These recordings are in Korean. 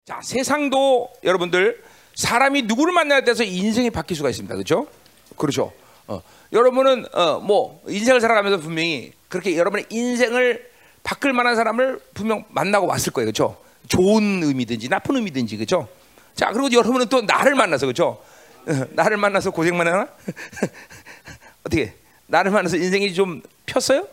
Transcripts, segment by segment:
자, 세상도 여러분들 사람이 누구를 만나야 돼서 인생이 바뀔 수가 있습니다. 그렇죠? 그렇죠. 여러분은 뭐 인생을 살아가면서 분명히 그렇게 여러분의 인생을 바꿀 만한 사람을 분명 만나고 왔을 거예요. 그렇죠? 좋은 의미든지 나쁜 의미든지. 그렇죠? 자, 그리고 여러분은 또 나를 만나서 그렇죠? 나를 만나서 고생만 하나? 어떻게? 나를 만나서 인생이 좀 폈어요?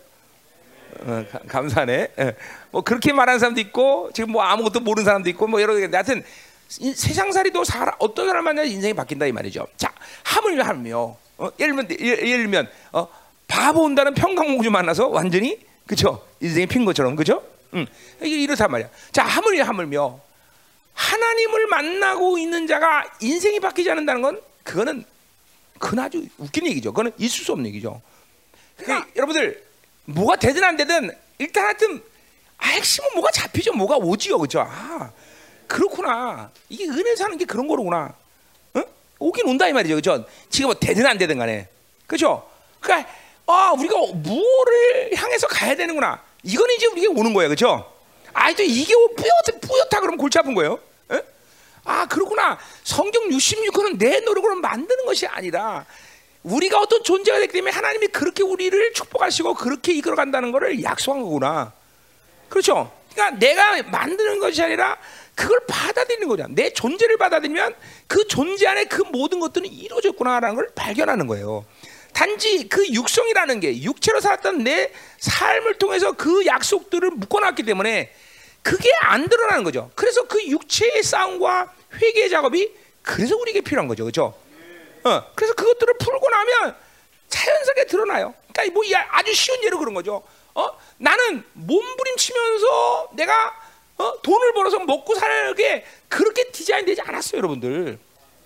감사하네. 뭐 그렇게 말하는 사람도 있고 지금 뭐 아무것도 모르는 사람도 있고 뭐 여러 개. 하여튼 세상살이도 어떤 사람 만나야 인생이 바뀐다 이 말이죠. 자, 하물며 예를 들면 바보 온다는 평강공주 만나서 완전히 그죠? 인생이 핀 것처럼 그죠? 이게 이렇단 말이야. 자, 하물며 하나님을 만나고 있는 자가 인생이 바뀌지 않는다는 건 그건 아주 웃긴 얘기죠. 그거는 있을 수 없는 얘기죠. 그러니까 여러분들 뭐가 되든 안 되든 일단 하여튼 핵심은 뭐가 잡히죠. 뭐가 오지요. 그죠? 아, 그렇구나. 이게 은혜 사는 게 그런 거로구나. 응? 오긴 온다 이 말이죠. 그죠? 지금 뭐 되든 안 되든 간에. 그죠? 그러니까 우리가 뭐를 향해서 가야 되는구나. 이건 이제 우리가 오는 거예요. 그죠? 또 이게 뿌옇다 그러면 골치 아픈 거예요. 응? 아, 그렇구나. 성경 66권은 내 노력으로 만드는 것이 아니라 우리가 어떤 존재가 되기 때문에 하나님이 그렇게 우리를 축복하시고 그렇게 이끌어간다는 것을 약속한 거구나. 그렇죠? 그러니까 내가 만드는 것이 아니라 그걸 받아들이는 거잖아. 내 존재를 받아들이면 그 존재 안에 그 모든 것들은 이루어졌구나라는 걸 발견하는 거예요. 단지 그 육성이라는 게 육체로 살았던 내 삶을 통해서 그 약속들을 묶어놨기 때문에 그게 안 드러나는 거죠. 그래서 그 육체의 싸움과 회개 작업이 그래서 우리에게 필요한 거죠. 그렇죠? 그래서 그것들을 풀고 나면 자연스럽게 드러나요. 그러니까 뭐 아주 쉬운 예로 그런 거죠. 나는 몸부림치면서 내가 돈을 벌어서 먹고 살게 그렇게 디자인되지 않았어요, 여러분들.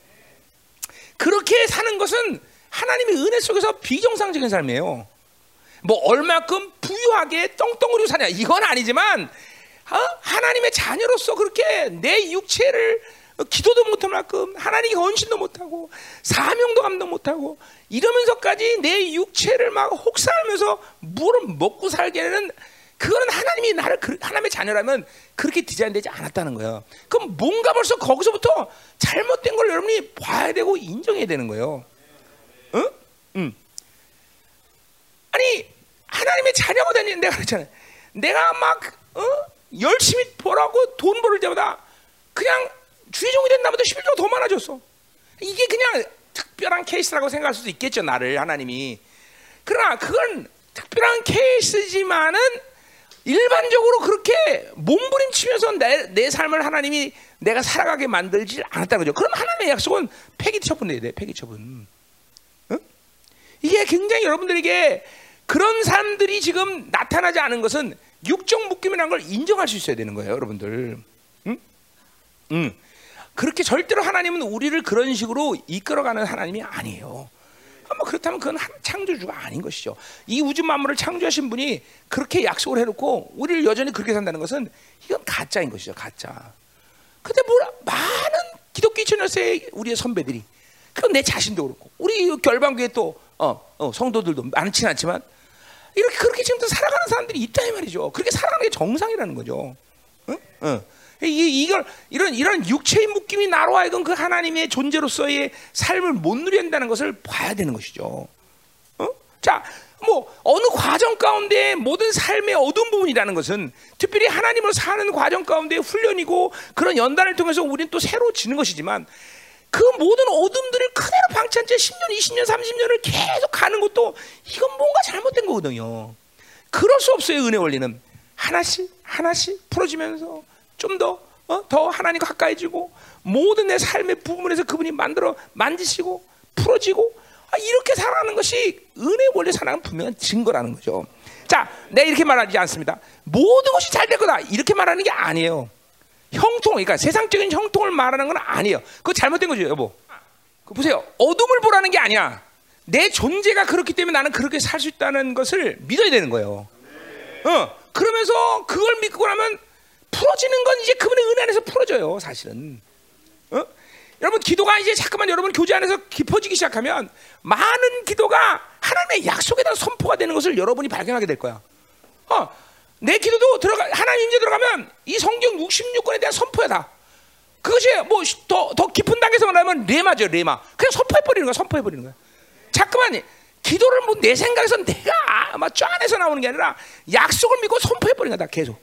그렇게 사는 것은 하나님의 은혜 속에서 비정상적인 삶이에요. 뭐 얼마큼 부유하게 떵떵거리고 사냐 이건 아니지만 하나님의 자녀로서 그렇게 내 육체를 기도도 못할 만큼 하나님의 헌신도 못하고 사명도 감당 못하고 이러면서까지 내 육체를 막 혹사하면서 물을 먹고 살게 하는 그거는 하나님이 나를 하나님의 자녀라면 그렇게 디자인되지 않았다는 거예요. 그럼 뭔가 벌써 거기서부터 잘못된 걸 여러분이 봐야 되고 인정해야 되는 거예요. 아니 하나님의 자녀가 되는 내가 그랬잖아요. 내가 막 열심히 벌라고 돈 벌을 때마다 그냥 주의종이 된 나보다 11조가 더 많아졌어. 이게 그냥 특별한 케이스라고 생각할 수도 있겠죠, 나를 하나님이. 그러나 그건 특별한 케이스지만은 일반적으로 그렇게 몸부림치면서 내 삶을 하나님이 내가 살아가게 만들지 않았다는 거죠. 그럼 하나님의 약속은 폐기 처분해야 돼, 폐기 처분. 이게 굉장히 여러분들에게 그런 사람들이 지금 나타나지 않은 것은 육적 묶임이라는 걸 인정할 수 있어야 되는 거예요, 여러분들. 그렇게 절대로 하나님은 우리를 그런 식으로 이끌어가는 하나님이 아니에요. 뭐 그렇다면 그건 창조주가 아닌 것이죠. 이 우주 만물을 창조하신 분이 그렇게 약속을 해놓고 우리를 여전히 그렇게 산다는 것은 이건 가짜인 것이죠, 가짜. 근데 많은 기독교 2000년세의 우리의 선배들이, 그건 내 자신도 그렇고 우리 결방교회 또 성도들도 많지는 않지만 이렇게 그렇게 지금도 살아가는 사람들이 있다 이 말이죠. 그렇게 살아가는 게 정상이라는 거죠. 이런 육체의 묶임이 나로 하여금 그 하나님의 존재로서의 삶을 못 누린다는 것을 봐야 되는 것이죠. 자, 뭐 어느 과정 가운데 모든 삶의 어두운 부분이라는 것은 특별히 하나님으로 사는 과정 가운데 훈련이고 그런 연단을 통해서 우리는 또 새로워지는 것이지만 그 모든 어둠들을 그대로 방치한 채 10년, 20년, 30년을 계속 가는 것도 이건 뭔가 잘못된 거거든요. 그럴 수 없어요. 은혜 원리는 하나씩 풀어지면서 좀 더 하나님과 가까이지고 모든 내 삶의 부분에서 그분이 만지시고 풀어지고 이렇게 살아가는 것이 은혜 원리 살아가는 분명한 증거라는 거죠. 자, 내가 이렇게 말하지 않습니다. 모든 것이 잘 될 거다 이렇게 말하는 게 아니에요. 형통, 그러니까 세상적인 형통을 말하는 건 아니에요. 그거 잘못된 거죠, 여보. 보세요. 어둠을 보라는 게 아니야. 내 존재가 그렇기 때문에 나는 그렇게 살 수 있다는 것을 믿어야 되는 거예요. 그러면서 그걸 믿고 나면 풀어지는 건 이제 그분의 은혜 안에서 풀어져요, 사실은. 여러분 기도가 이제 자꾸만 여러분 교제 안에서 깊어지기 시작하면 많은 기도가 하나님의 약속에 대한 선포가 되는 것을 여러분이 발견하게 될 거야. 내 기도도 하나님 임재 들어가면 이 성경 66권에 대한 선포야 다. 그것이 뭐 더 깊은 단계에서 말하면 레마죠, 레마. 그냥 선포해버리는 거야, 선포해버리는 거야. 자꾸만 기도를 뭐 내 생각에서 내가 막 짠해서 나오는 게 아니라 약속을 믿고 선포해버리는 거다, 계속.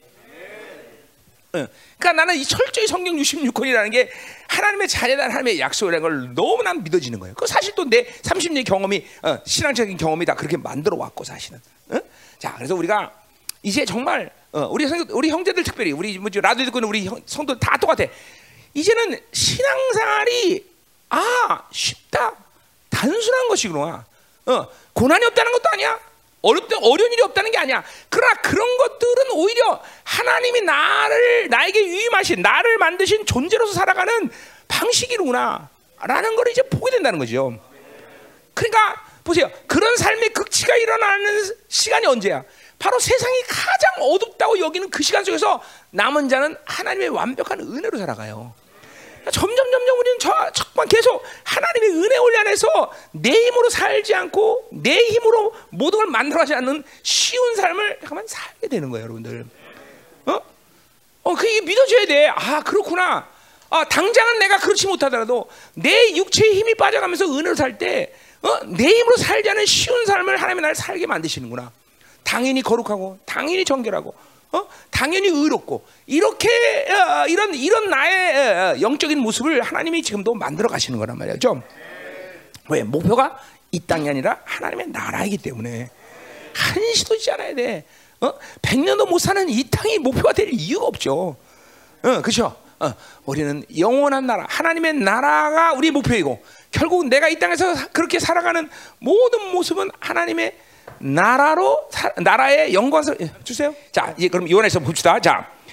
그러니까 나는 이 철저히 성경 66권이라는 게 하나님의 자녀다, 하나님의 약속이라는 걸 너무나 믿어지는 거예요. 그 사실 또 내 30년 경험이 신앙적인 경험이 다 그렇게 만들어 왔고 사실은. 자, 그래서 우리가 이제 정말 우리 형제들 특별히 우리 뭐 라디오 듣고 있는 우리 성도들 다 똑같아. 이제는 신앙생활이 쉽다, 단순한 것이구나. 고난이 없다는 것도 아니야. 어려운 일이 없다는 게 아니야. 그러나 그런 것들은 오히려 하나님이 나에게 유임하신, 나를 만드신 존재로서 살아가는 방식이구나 라는 걸 이제 보게 된다는 거죠. 그러니까 보세요. 그런 삶의 극치가 일어나는 시간이 언제야? 바로 세상이 가장 어둡다고 여기는 그 시간 속에서 남은 자는 하나님의 완벽한 은혜로 살아가요. 점점 우리는 정말 계속 하나님의 은혜 원리 안에서 내 힘으로 살지 않고 내 힘으로 모든 걸 만들어가지 않는 쉬운 삶을 잠깐만 살게 되는 거예요, 여러분들. 그게 믿어져야 돼. 그렇구나. 당장은 내가 그렇지 못하더라도 내 육체의 힘이 빠져가면서 은혜로 살 때, 내 힘으로 살지 않은 쉬운 삶을 하나님이 나를 살게 만드시는구나. 당연히 거룩하고, 당연히 정결하고, 당연히 의롭고, 이렇게 이런 나의 영적인 모습을 하나님이 지금도 만들어 가시는 거란 말이죠. 왜? 목표가 이 땅이 아니라 하나님의 나라이기 때문에 한시도 있지 않아야 돼. 100년도 못 사는 이 땅이 목표가 될 이유가 없죠. 그렇죠? 우리는 영원한 나라, 하나님의 나라가 우리 목표이고, 결국 내가 이 땅에서 그렇게 살아가는 모든 모습은 하나님의 나라의 영광을 주세요. 자, 이제 그럼 요한에서 봅시다.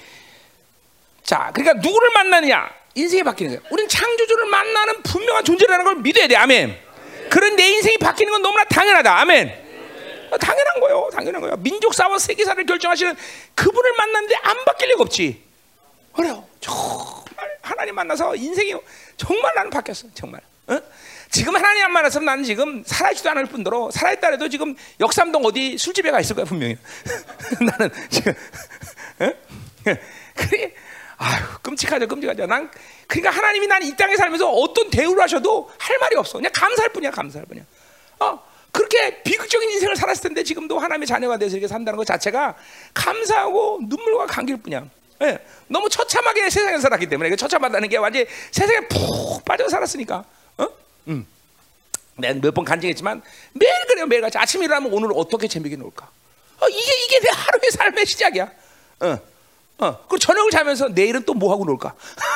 자, 그러니까 누구를 만나느냐? 인생이 바뀌는 거예요. 우리는 창조주를 만나는 분명한 존재라는 걸 믿어야 돼. 아멘. 그런 내 인생이 바뀌는 건 너무나 당연하다. 아멘. 당연한 거예요. 당연한 거예요. 민족사와 세계사를 결정하시는 그분을 만났는데 안 바뀔 리가 없지. 그래요. 정말 하나님 만나서 인생이 정말 나는 바뀌었어. 정말. 지금 하나님 안 만났으면 나는 지금 살아있지도 않을 뿐더러, 살아있다 해도 지금 역삼동 어디 술집에 가 있을 거야 분명히. 나는 지금 그래, 끔찍하죠. 난 그러니까 하나님이 난 이 땅에 살면서 어떤 대우를 하셔도 할 말이 없어. 그냥 감사할 뿐이야. 그렇게 비극적인 인생을 살았을 텐데 지금도 하나님의 자녀가 돼서 이렇게 산다는 것 자체가 감사하고 눈물과 감기일 뿐이야. 너무 처참하게 세상에서 살았기 때문에, 처참하다는 게 완전히 세상에 푹 빠져 살았으니까. 내가 몇 번 간증했지만 매일 그래요. 매일같이 아침에 일어나면 오늘 어떻게 재미있게 놀까? 이게 내 하루의 삶의 시작이야. 그리고 저녁을 자면서 내일은 또 뭐 하고 놀까?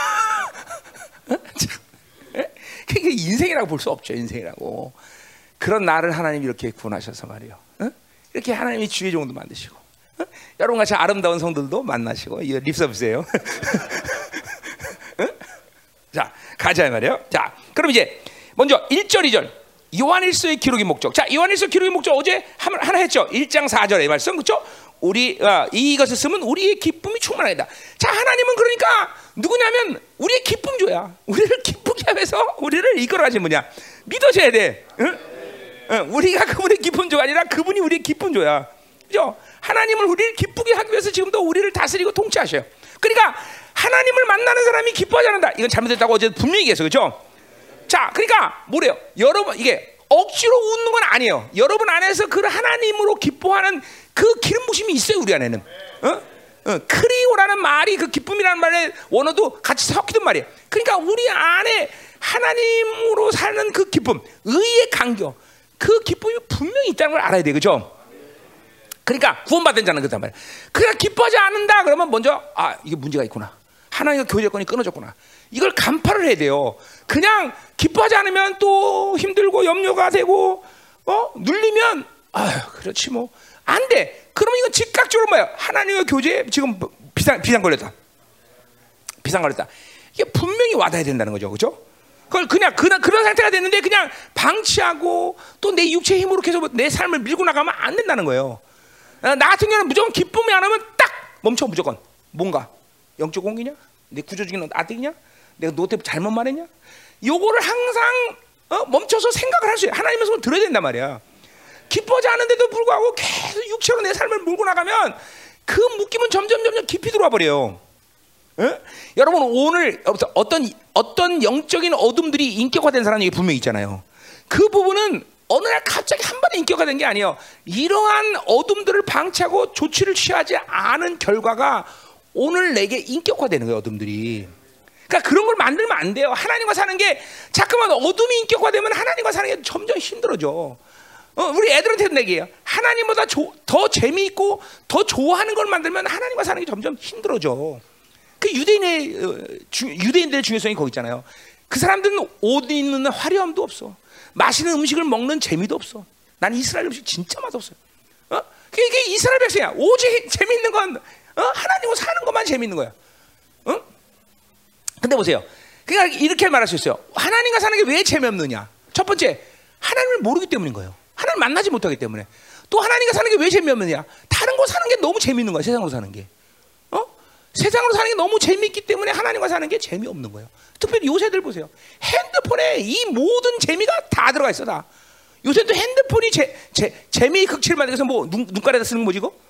그게 인생이라고 볼 수 없죠. 인생이라고. 그런 나를 하나님이 이렇게 구원하셔서 말이에요. 이렇게 하나님이 주의 종도 만드시고, 여러분 같이 아름다운 성들도 만나시고, 이거 립서비스예요. 자, 가자 말이에요. 자, 그럼 이제 먼저 1절, 2절 요한일서의 기록의 목적. 자, 요한일서 기록의 목적 어제 하나 했죠. 1장 4절의 말씀, 그렇죠? 이것을 쓰면 우리의 기쁨이 충만하다. 자, 하나님은 그러니까 누구냐면 우리의 기쁨조야. 우리를 기쁘게 하면서 우리를 이끌어가신 분이야. 믿어져야 돼. 우리가 그분의 기쁨조가 아니라 그분이 우리의 기쁨조야. 그죠? 하나님은 우리를 기쁘게 하기 위해서 지금도 우리를 다스리고 통치하셔요. 그러니까 하나님을 만나는 사람이 기뻐하지 않는다. 이건 잘못됐다고 어제 분명히 얘기했어. 그죠? 자, 그러니까 뭐래요? 여러분, 이게 억지로 웃는 건 아니에요. 여러분 안에서 그 하나님으로 기뻐하는 그 기름 부심이 있어요. 우리 안에는. 크리오라는 말이 그 기쁨이라는 말의 원어도 같이 섞이던 말이에요. 그러니까 우리 안에 하나님으로 사는 그 기쁨, 의의 간격, 그 기쁨이 분명히 있다는 걸 알아야 돼. 그죠? 그러니까 구원받은 자는 그렇단 말이야. 그러니까 기뻐하지 않는다 그러면 먼저 이게 문제가 있구나. 하나님과 교제권이 끊어졌구나. 이걸 간파를 해야 돼요. 그냥 기뻐하지 않으면 또 힘들고 염려가 되고 눌리면 그렇지 뭐 안 돼. 그러면 이건 즉각적으로 뭐야? 하나님과 교제에 지금 비상 걸렸다. 이게 분명히 와닿아야 된다는 거죠. 그렇죠? 그걸 그냥 그런 상태가 됐는데 그냥 방치하고 또 내 육체의 힘으로 계속 내 삶을 밀고 나가면 안 된다는 거예요. 나 같은 경우는 무조건 기쁨이 안 오면 딱 멈춰. 무조건 뭔가 영적 공기냐? 내 구조적인 아들이냐? 내가 너한테 잘못 말했냐? 요거를 항상 멈춰서 생각을 할 수 있어요. 하나님의 손을 들어야 된단 말이야. 기뻐하지 않은데도 불구하고 계속 육체로 내 삶을 몰고 나가면 그 묶임은 점점 깊이 들어와 버려요. 어? 여러분 오늘 어떤 영적인 어둠들이 인격화된 사람이 분명히 있잖아요. 그 부분은 어느 날 갑자기 한 번에 인격화된 게 아니에요. 이러한 어둠들을 방치하고 조치를 취하지 않은 결과가 오늘 내게 인격화되는 거예요. 어둠들이. 그러니까 그런 걸 만들면 안 돼요. 하나님과 사는 게 자꾸만 어둠이 인격화되면 하나님과 사는 게 점점 힘들어져. 우리 애들한테도 얘기해요. 하나님보다 더 재미있고 더 좋아하는 걸 만들면 하나님과 사는 게 점점 힘들어져. 그 유대인들의 중요성이 거기 있잖아요. 그 사람들은 옷 입는 화려함도 없어. 맛있는 음식을 먹는 재미도 없어. 난 이스라엘 음식 진짜 맛없어요. 그게 이스라엘 백성이야. 오직 재미있는 건 하나님과 사는 것만 재미있는 거야. 근데 보세요. 그러니까 이렇게 말할 수 있어요. 하나님과 사는 게 왜 재미없느냐? 첫 번째, 하나님을 모르기 때문인 거예요. 하나님을 만나지 못하기 때문에. 또 하나님과 사는 게 왜 재미없느냐? 다른 거 사는 게 너무 재미있는 거야. 세상으로 사는 게. 세상으로 사는 게 너무 재미있기 때문에 하나님과 사는 게 재미없는 거예요. 특별히 요새들 보세요. 핸드폰에 이 모든 재미가 다 들어가 있어. 다. 요새도 핸드폰이 재미의 극치를 만들어서 뭐 눈가에다 쓰는 거지 이거?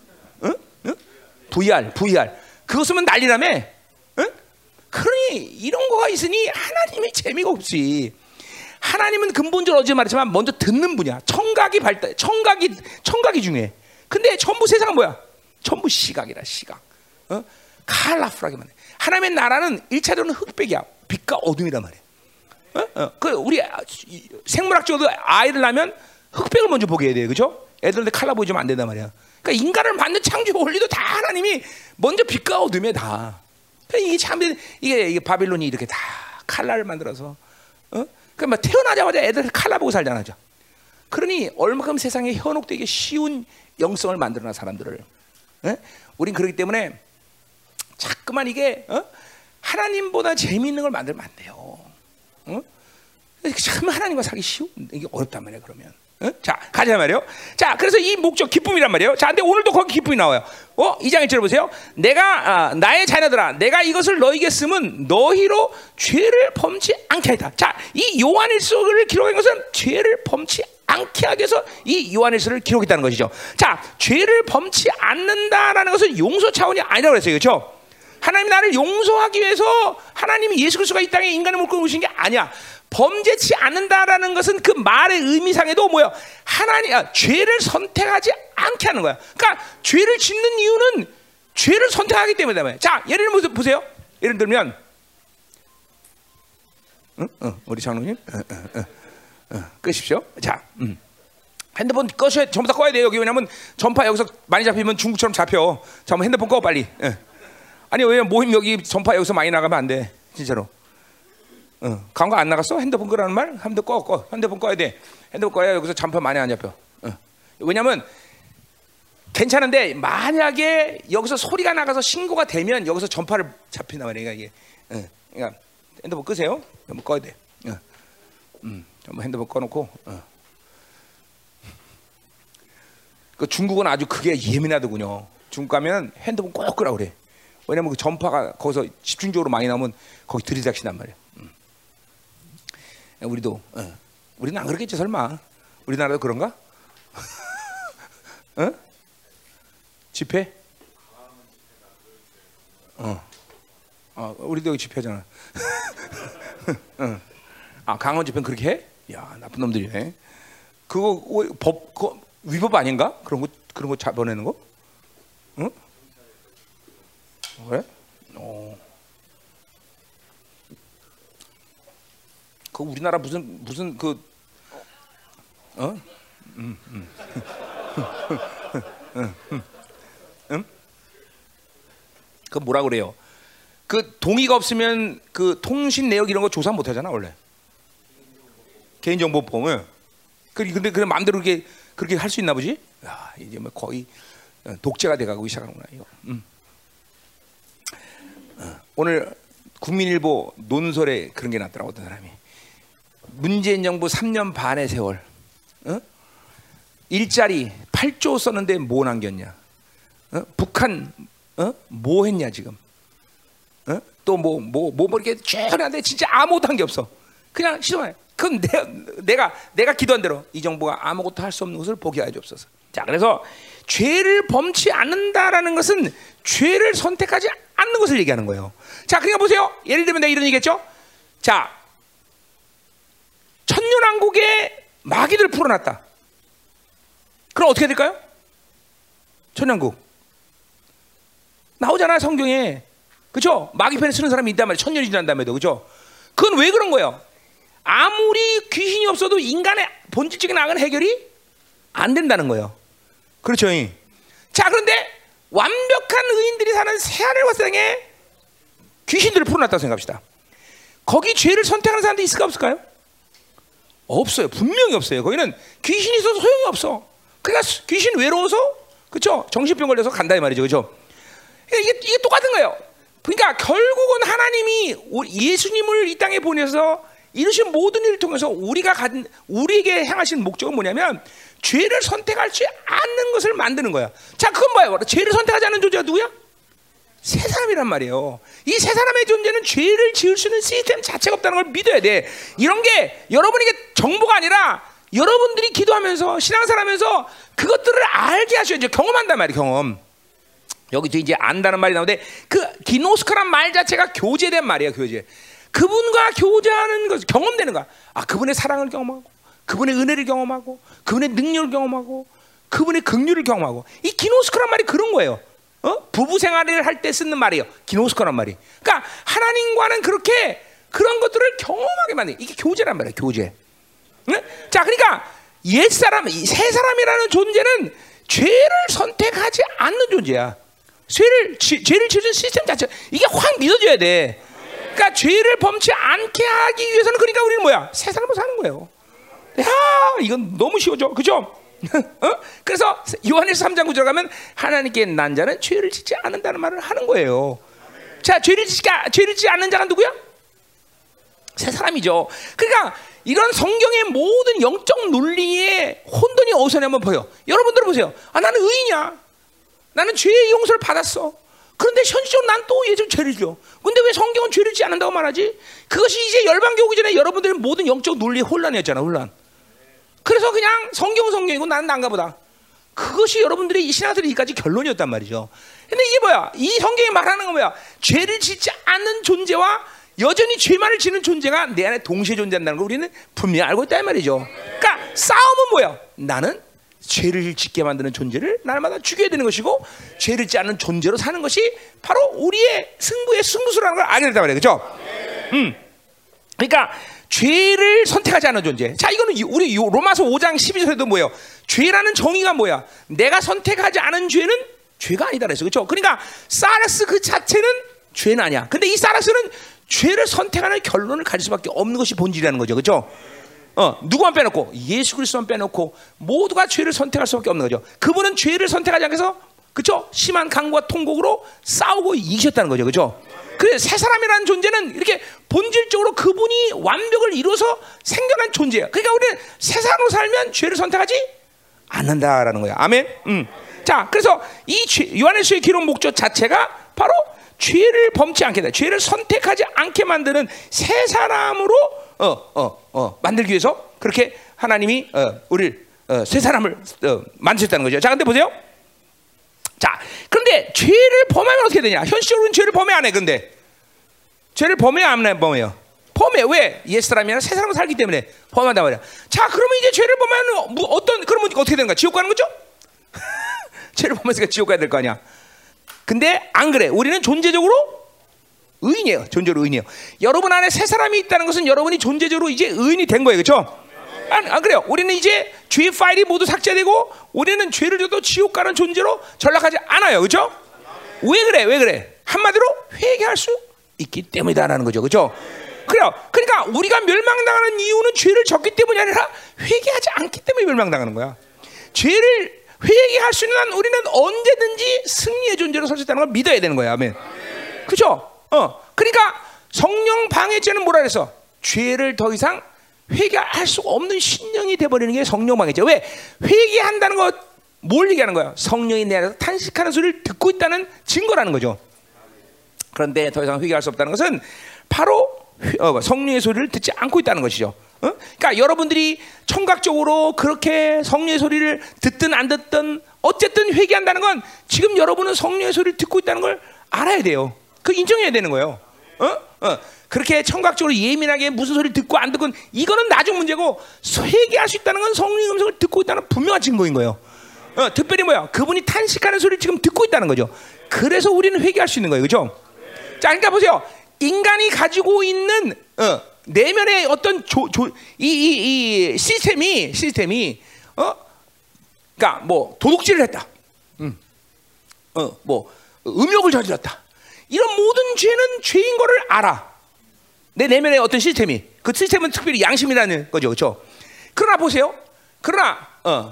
VR. 그거 쓰면 난리라며? 그러니 이런 거가 있으니 하나님의 재미가 없지. 하나님은 근본적으로 어제 말했지만 먼저 듣는 분이야. 청각이 중요해. 근데 전부 세상은 뭐야? 전부 시각이라 시각. 칼라풀하게만 해. 하나님의 나라는 1차적으로는 흑백이야. 빛과 어둠이란 말이야. 그 우리 생물학적으로 아이를 낳으면 흑백을 먼저 보게 해야 돼, 그렇죠? 애들한테 칼라 보여주면 안 된단 말이야. 그러니까 인간을 만든 창조 원리도 다 하나님이 먼저 빛과 어둠에 다. 이게 참 이게 바빌론이 이렇게 다 칼라를 만들어서, 그러니까 태어나자마자 애들 칼라 보고 살잖아, 죠. 그러니 얼마큼 세상에 현혹되기 쉬운 영성을 만들어놔 사람들을. 우린 그렇기 때문에 자꾸만 이게 하나님보다 재미있는 걸 만들면 안 돼요. 참 하나님과 살기 쉬운 이게 어렵단 말이야. 그러면 자 가자 말이에요. 자 그래서 이 목적 기쁨이란 말이에요. 자 근데 오늘도 거기 기쁨이 나와요. 2장 1절 보세요. 내가 나의 자녀들아 내가 이것을 너희에게 쓰면 너희로 죄를 범치 않게 하리다. 자 이 요한일서를 기록한 것은 죄를 범치 않게 하기 위해서 이 요한일서를 기록했다는 것이죠. 자 죄를 범치 않는다라는 것은 용서 차원이 아니라고 그랬어요. 그렇죠? 하나님이 나를 용서하기 위해서 하나님이 예수 그리스도가 이 땅에 인간을 몰고 오신 게 아니야. 범죄치 않는다라는 것은 그 말의 의미상에도 뭐야? 죄를 선택하지 않게 하는 거야. 그러니까 죄를 짓는 이유는 죄를 선택하기 때문이다. 자, 예를 들면 보세요. 예를 들면, 우리 장로님, 끄십시오. 자, 핸드폰 전부 다 꺼야 돼요. 여기 왜냐면 전파 여기서 많이 잡히면 중국처럼 잡혀. 자, 한번 핸드폰 꺼 빨리. 아니 왜냐면 모임 여기 전파 여기서 많이 나가면 안 돼. 진짜로. 광고 안 나갔어? 핸드폰 끄라는 말? 핸드폰 꺼. 핸드폰 꺼야 돼. 핸드폰 꺼야 여기서 전파 많이 안 잡혀. 왜냐면 괜찮은데 만약에 여기서 소리가 나가서 신고가 되면 여기서 전파를 잡힌단 말이야 이게. 그러니까 핸드폰 끄세요. 한번 꺼야 돼. 한번 핸드폰 꺼놓고. 그 중국은 아주 그게 예민하더군요. 중국 가면 핸드폰 꼭 끄라 그래. 왜냐면 그 전파가 거기서 집중적으로 많이 나오면 거기 들이닥친단 말이야. 우리는 안 그러겠지 설마. 우리나라도 그런가? 집회? 우리도 여기 집회잖아. 강원 집회는 그렇게 해? 야 나쁜 놈들이네. 그거 그거 위법 아닌가? 그런 거 잡아내는 거? 그래? 그 우리나라 무슨 그 그 뭐라 그래요? 그 동의가 없으면 그 통신 내역 이런 거 조사 못 하잖아 원래. 개인정보법은. 근데 그냥 마음대로 그렇게 할 수 있나 보지? 야 이제 뭐 거의 독재가 돼가고 시작하는구나 이거. 오늘 국민일보 논설에 그런 게 났더라고. 어떤 사람이 문재인 정부 3년 반의 세월 일자리 8조 썼는데 뭐 남겼냐? 북한 뭐 했냐 지금? 또 뭐 이렇게 쭉 하는데 진짜 아무것도 한 게 없어. 그냥 시도해. 그건 내가 기도한 대로 이 정부가 아무것도 할 수 없는 것을 보게 하여 주옵소서. 자 그래서 죄를 범치 않는다라는 것은 죄를 선택하지 않는 것을 얘기하는 거예요. 자, 그러니까 보세요. 예를 들면 내가 이런 얘기했죠. 자, 천년왕국에 마귀들 풀어놨다. 그럼 어떻게 될까요? 천년왕국 나오잖아 성경에. 그죠? 마귀 편에 쓰는 사람이 있단 말이에요. 천년이 지난 다음에도. 그죠? 그건 왜 그런 거예요? 아무리 귀신이 없어도 인간의 본질적인 악은 해결이 안 된다는 거예요. 그렇죠? 자, 그런데 완벽한 의인들이 사는 새하늘과 땅에 귀신들을 풀어놨다고 생각합시다. 거기 죄를 선택하는 사람도 있을까 없을까요? 없어요. 분명히 없어요. 거기는 귀신이 있어서 소용이 없어. 그러니까 귀신 외로워서, 그렇죠? 정신병 걸려서 간다 이 말이죠. 그렇죠? 이게 똑같은 거예요. 그러니까 결국은 하나님이 예수님을 이 땅에 보내서 이루신 모든 일을 통해서 우리에게 향하신 목적은 뭐냐면 죄를 선택하지 않는 것을 만드는 거야. 자, 그건 뭐예요? 죄를 선택하지 않는 존재가 누구야? 새 사람이란 말이에요. 이 새 사람의 존재는 죄를 지을 수 있는 시스템 자체가 없다는 걸 믿어야 돼. 이런 게 여러분에게 정보가 아니라 여러분들이 기도하면서 신앙생활하면서 그것들을 알게 하셔야 이제 경험한단 말이에요. 경험. 여기도 이제 안다는 말이 나오는데 그 기노스코란 말 자체가 교제에 대한 말이에요. 교제. 그분과 교제하는 것, 경험되는 거야. 아, 그분의 사랑을 경험하고, 그분의 은혜를 경험하고, 그분의 능력을 경험하고, 그분의 긍휼을 경험하고. 이 기노스코란 말이 그런 거예요. 부부 생활을 할 때 쓰는 말이에요. 기노스코란 말이. 그러니까 하나님과는 그렇게 그런 것들을 경험하게 만드는 이게 교제란 말이에요. 교제. 네? 자, 그러니까 옛사람, 새 사람이라는 존재는 죄를 선택하지 않는 존재야. 죄를 지은 시스템 자체 이게 확 믿어져야 돼. 그러니까 죄를 범치 않게 하기 위해서는 그러니까 우리는 뭐야? 새 사람으로 사는 거예요. 야, 이건 너무 쉬워져, 그죠? 그래서 요한일서 3장 9절 가면 하나님께 난 자는 죄를 짓지 않는다는 말을 하는 거예요. 자, 죄를 짓지 않는 자가 누구야? 새 사람이죠. 그러니까 이런 성경의 모든 영적 논리에 혼돈이 어디서 나면 보여. 여러분들 보세요. 아, 나는 의인이야. 나는 죄의 용서를 받았어. 그런데 현실적으로 난 또 예전 죄를 지어. 근데 왜 성경은 죄를 짓지 않는다고 말하지? 그것이 이제 열방교 오기 전에 여러분들의 모든 영적 논리에 혼란이었잖아. 혼란. 그래서 그냥 성경이고 나는 난가 보다. 그것이 여러분들의 이 신앙들이기까지 결론이었단 말이죠. 근데 이게 뭐야? 이 성경이 말하는 건 뭐야? 죄를 짓지 않는 존재와 여전히 죄만을 지는 존재가 내 안에 동시에 존재한다는 걸 우리는 분명히 알고 있다 이 말이죠. 그러니까 싸움은 뭐야? 나는 죄를 짓게 만드는 존재를 날마다 죽여야 되는 것이고, 죄를 짓지 않는 존재로 사는 것이 바로 우리의 승부의 승부수라는 걸 알게 됐단 말이에요. 그렇죠? 그러니까 죄를 선택하지 않는 존재. 자, 이거는 우리 로마서 5장 12절에도 뭐예요? 죄라는 정의가 뭐야? 내가 선택하지 않은 죄는 죄가 아니다 그랬어. 그렇죠? 그러니까 사르스 그 자체는 죄는 아니야. 근데 이 사르스는 죄를 선택하는 결론을 가질 수밖에 없는 것이 본질이라는 거죠. 그렇죠? 누구만 빼놓고 예수 그리스도만 빼놓고 모두가 죄를 선택할 수밖에 없는 거죠. 그분은 죄를 선택하지 않아서, 그렇죠? 심한 강과 통곡으로 싸우고 이기셨다는 거죠. 그렇죠? 그래서 새 사람이라는 존재는 이렇게 본질적으로 그분이 완벽을 이루어서 생겨난 존재야. 그러니까 우리는 새 사람으로 살면 죄를 선택하지 않는다라는 거야. 아멘. 자, 그래서 이 요한일서의 기록 목적 자체가 바로 죄를 범치 않게 돼, 죄를 선택하지 않게 만드는 새 사람으로 만들기 위해서 그렇게 하나님이 우리를 새 사람을 만드셨다는 거죠. 자, 근데 보세요. 자, 그런데 죄를 범하면 어떻게 되냐? 현실적으로는 죄를 범해 안 해. 근데 죄를 범해 안 범해요? 범해. 왜? 옛 사람이나 새 사람으로 살기 때문에 범한단 말이야. 자, 그러면 이제 죄를 범하면 그러면 어떻게 되는 거야? 지옥 가는 거죠? 죄를 범했으니까 지옥 가야 될 거 아니야. 근데 안 그래. 우리는 존재적으로 의인이에요. 존재로 의인이에요. 여러분 안에 새 사람이 있다는 것은 여러분이 존재적으로 이제 의인이 된 거예요. 그렇죠? 안 그래요. 우리는 이제 죄의 파일이 모두 삭제되고 우리는 죄를 져도 지옥 가는 존재로 전락하지 않아요. 그렇죠? 왜 그래? 왜 그래? 한마디로 회개할 수 있기 때문이다라는 거죠. 그렇죠? 그래요. 그러니까 우리가 멸망당하는 이유는 죄를 졌기 때문이 아니라 회개하지 않기 때문에 멸망당하는 거야. 죄를 회개할 수 있는 한 우리는 언제든지 승리의 존재로 설 수 있다는 걸 믿어야 되는 거야. 아멘. 그렇죠? 그러니까 성령 방해죄는 뭐라 그래서 죄를 더 이상 회개할 수 없는 신령이 돼버리는 게 성령 방해죄. 왜? 회개한다는 것, 뭘 얘기하는 거야? 성령이 내 안에서 탄식하는 소리를 듣고 있다는 증거라는 거죠. 그런데 더 이상 회개할 수 없다는 것은 바로 성령의 소리를 듣지 않고 있다는 것이죠. 그러니까 여러분들이 청각적으로 그렇게 성령의 소리를 듣든 안 듣든 어쨌든 회개한다는 건 지금 여러분은 성령의 소리를 듣고 있다는 걸 알아야 돼요. 그 인정해야 되는 거예요. 그렇게 청각적으로 예민하게 무슨 소리를 듣고 안 듣고 이거는 나중 문제고, 회개할 수 있다는 건 성령의 음성을 듣고 있다는 분명한 증거인 거예요. 특별히 뭐야? 그분이 탄식하는 소리를 지금 듣고 있다는 거죠. 그래서 우리는 회개할 수 있는 거예요. 그죠? 자, 그러니까 보세요. 인간이 가지고 있는 내면의 어떤 이 시스템이 그러니까 뭐 도둑질을 했다, 뭐 음욕을 저질렀다, 이런 모든 죄는 죄인 거를 알아. 내 내면의 어떤 시스템이, 그 시스템은 특별히 양심이라는 거죠, 그렇죠? 그러나 보세요. 그러나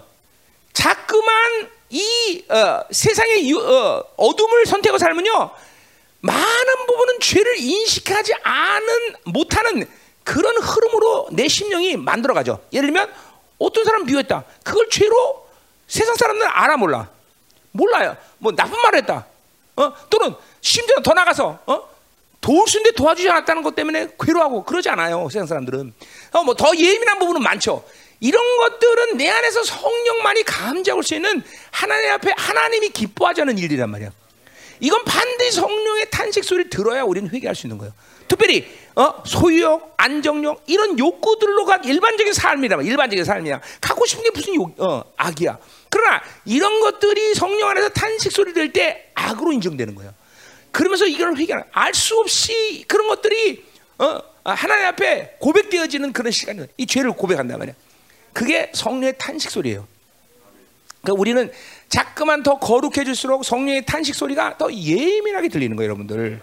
자꾸만 이 세상의 어둠을 선택하고 살면요, 많은 부분은 죄를 인식하지 못하는 그런 흐름으로 내 심령이 만들어가죠. 예를 들면 어떤 사람 미워했다, 그걸 죄로 세상 사람들은 알아 몰라요. 뭐 나쁜 말을 했다, 또는 심지어 더 나가서 도울 수 있는데 도와주지 않았다는 것 때문에 괴로워하고 그러지 않아요. 세상 사람들은 뭐 더 예민한 부분은 많죠. 이런 것들은 내 안에서 성령만이 감지할 수 있는 하나님 앞에 하나님이 기뻐하지 않는 일이란 말이야. 이건 반드시 성령의 탄식 소리를 들어야 우리는 회개할 수 있는 거예요. 특별히 소유욕, 안정욕, 이런 욕구들로가 일반적인 삶이란 말이야. 일반적인 삶이야. 갖고 싶은 게 무슨 악이야. 그러나 이런 것들이 성령 안에서 탄식 소리 들 때 악으로 인정되는 거예요. 그러면서 이걸 회개하는, 알 수 없이 그런 것들이 하나님 앞에 고백되어지는 그런 시간이에요. 이 죄를 고백한단 말이야. 그게 성령의 탄식 소리예요. 그러니까 우리는 자꾸만 더 거룩해질수록 성령의 탄식 소리가 더 예민하게 들리는 거예요, 여러분들.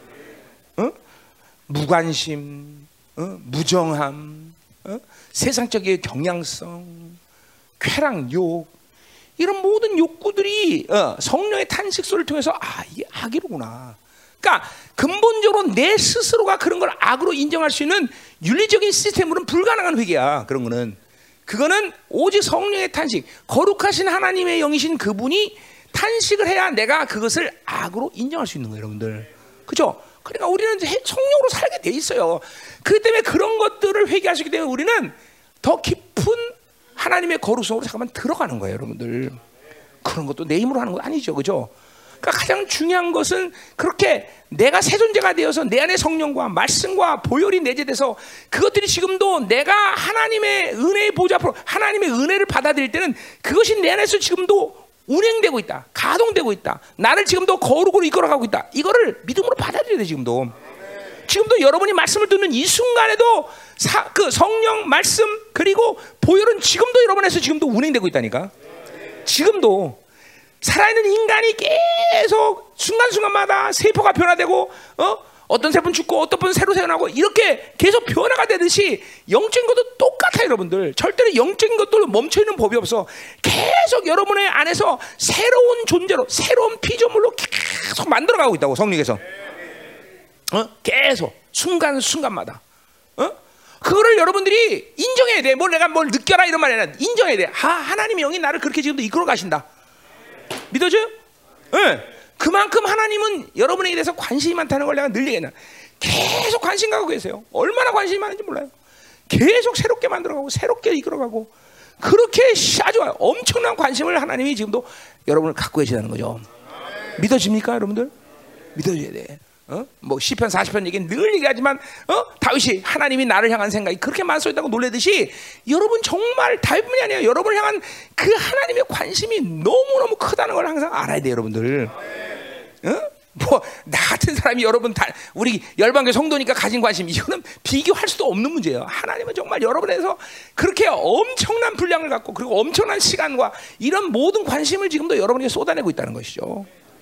무관심, 무정함, 세상적인 경향성, 쾌락, 욕, 이런 모든 욕구들이 성령의 탄식 소리를 통해서 이게 악이로구나. 그러니까 근본적으로 내 스스로가 그런 걸 악으로 인정할 수 있는 윤리적인 시스템으로는 불가능한 회개야. 그런 거는. 그거는 오직 성령의 탄식, 거룩하신 하나님의 영이신 그분이 탄식을 해야 내가 그것을 악으로 인정할 수 있는 거예요, 여러분들. 그렇죠? 그러니까 우리는 성령으로 살게 돼 있어요. 그렇기 때문에 그런 것들을 회개할 수 있기 때문에 우리는 더 깊은 하나님의 거룩성으로 잠깐만 들어가는 거예요, 여러분들. 그런 것도 내 힘으로 하는 거 아니죠, 그렇죠? 그러니까 가장 중요한 것은 그렇게 내가 새 존재가 되어서 내 안에 성령과 말씀과 보혈이 내재돼서 그것들이 지금도 내가 하나님의 은혜의 보좌 앞으로 하나님의 은혜를 받아들일 때는 그것이 내 안에서 지금도 운행되고 있다, 가동되고 있다, 나를 지금도 거룩으로 이끌어가고 있다, 이거를 믿음으로 받아들여야 돼. 지금도 여러분이 말씀을 듣는 이 순간에도 그 성령 말씀 그리고 보혈은 지금도 여러분에서 지금도 운행되고 있다니까. 지금도 살아있는 인간이 계속 순간순간마다 세포가 변화되고 어떤 세포는 죽고 어떤 분은 새로 태어나고 이렇게 계속 변화가 되듯이 영적인 것도 똑같아요, 여러분들. 절대로 영적인 것들로 멈춰있는 법이 없어. 계속 여러분의 안에서 새로운 존재로, 새로운 피조물로 계속 만들어가고 있다고, 성령께서. 계속 순간순간마다. 그거를 여러분들이 인정해야 돼. 내가 뭘 느껴라 이런 말이 아니라 인정해야 돼. 하나님의 영이 나를 그렇게 지금도 이끌어 가신다. 믿어져요? 네. 그만큼 하나님은 여러분에게 대해서 관심이 많다는 걸 내가 늘 얘기했나. 계속 관심 갖고 계세요. 얼마나 관심이 많은지 몰라요. 계속 새롭게 만들어가고 새롭게 이끌어가고 그렇게 아주 엄청난 관심을 하나님이 지금도 여러분을 갖고 계시다는 거죠. 믿어집니까, 여러분들? 믿어줘야 돼. 뭐 시편 40편 얘기는 늘 얘기하지만 다윗이 하나님이 나를 향한 생각이 그렇게 많소이다고 놀라듯이 여러분 정말 다윗뿐이 아니에요. 여러분을 향한 그 하나님의 관심이 너무너무 크다는 걸 항상 알아야 돼요, 여러분들. 뭐 나 같은 사람이 여러분 우리 열방교 성도니까 가진 관심, 이거는 비교할 수도 없는 문제예요. 하나님은 정말 여러분에서 그렇게 엄청난 분량을 갖고 그리고 엄청난 시간과 이런 모든 관심을 지금도 여러분에게 쏟아내고 있다는 것이죠.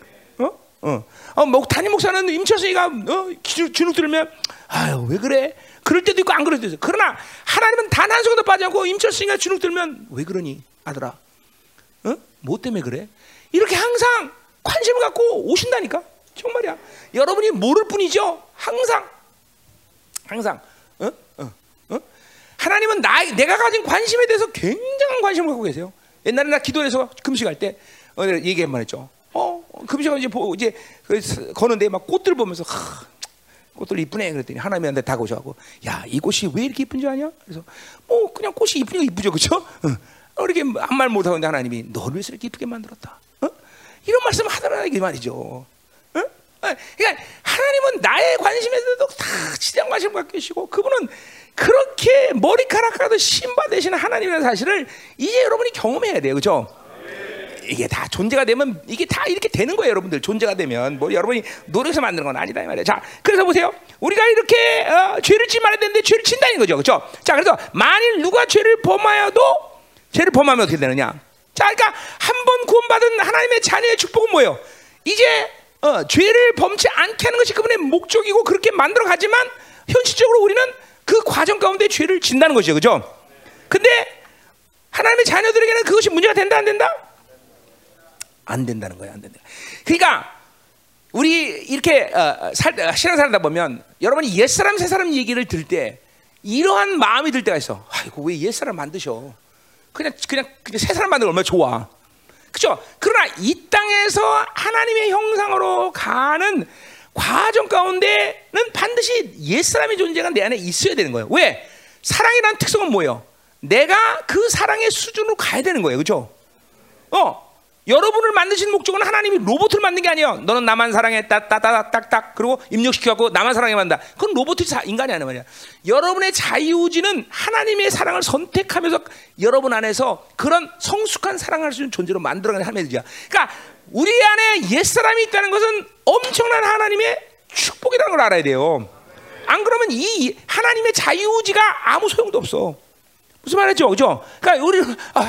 담임 목사는 임철수이가 주눅 들면 아유 왜 그래? 그럴 때도 있고 안 그럴 때도 있어. 그러나 하나님은 단 한 순간도 빠지지 않고 임철수이가 주눅 들면 왜 그러니 아들아? 뭐 때문에 그래? 이렇게 항상 관심을 갖고 오신다니까. 정말이야. 여러분이 모를 뿐이죠. 항상 하나님은 내가 가진 관심에 대해서 굉장한 관심을 갖고 계세요. 옛날에 나 기도해서 금식할 때 얘기 한번 했죠. 금식하고 이제 거는데 막 꽃들 보면서 꽃들 이쁘네 그랬더니 하나님한테 다가오셔가지고 야, 이 꽃이 왜 이렇게 이쁜 줄 아냐? 그래서 뭐 그냥 꽃이 이쁘니까 이쁘죠, 그렇죠? 이렇게 아무 말 못하고 있는데 하나님이 너를 위해서 이렇게 이쁘게 만들었다. 이런 말씀 하더라 이 말이죠. 그러니까 하나님은 나의 관심에서도 다 지대한 관심을 갖고 계시고 그분은 그렇게 머리카락이라도 신받으시는 하나님이라는 사실을 이제 여러분이 경험해야 돼요, 그렇죠? 이게 다 존재가 되면 이게 다 이렇게 되는 거예요, 여러분들. 존재가 되면 뭐 여러분이 노력해서 만드는 건 아니다 이 말이에요. 자, 그래서 보세요. 우리가 이렇게 죄를 짓지 말아야 되는데 죄를 짓다는 거죠, 그렇죠? 자, 그래서 만일 누가 죄를 범하여도 죄를 범하면 어떻게 되느냐? 자, 그러니까 한 번 구원받은 하나님의 자녀의 축복은 뭐예요? 이제 죄를 범치 않게 하는 것이 그분의 목적이고 그렇게 만들어 가지만 현실적으로 우리는 그 과정 가운데 죄를 짓는다는 것이죠, 그렇죠? 근데 하나님의 자녀들에게는 그것이 문제가 된다, 안 된다? 안 된다는 거예요, 안 된다. 그러니까 우리 이렇게 신앙 살다 보면 여러분이 옛사람 새사람 얘기를 들을 때 이러한 마음이 들 때가 있어. 아이고 왜 옛사람 만드셔? 그냥 새사람 만들면 얼마나 좋아, 그렇죠? 그러나 이 땅에서 하나님의 형상으로 가는 과정 가운데는 반드시 옛사람의 존재가 내 안에 있어야 되는 거예요. 왜? 사랑이라는 특성은 뭐예요? 내가 그 사랑의 수준으로 가야 되는 거예요, 그렇죠? 여러분을 만드신 목적은 하나님이 로봇을 만든 게 아니에요. 너는 나만 사랑해, 딱딱딱딱, 그리고 입력시켜갖고 나만 사랑해 만다. 그건 로봇이 인간이 아니란 말이야. 여러분의 자유의지는 하나님의 사랑을 선택하면서 여러분 안에서 그런 성숙한 사랑할 수 있는 존재로 만들어가는 하나님이야. 그러니까 우리 안에 옛사람이 있다는 것은 엄청난 하나님의 축복이라는 걸 알아야 돼요. 안 그러면 이 하나님의 자유의지가 아무 소용도 없어. 무슨 말이죠, 그죠? 그러니까 우리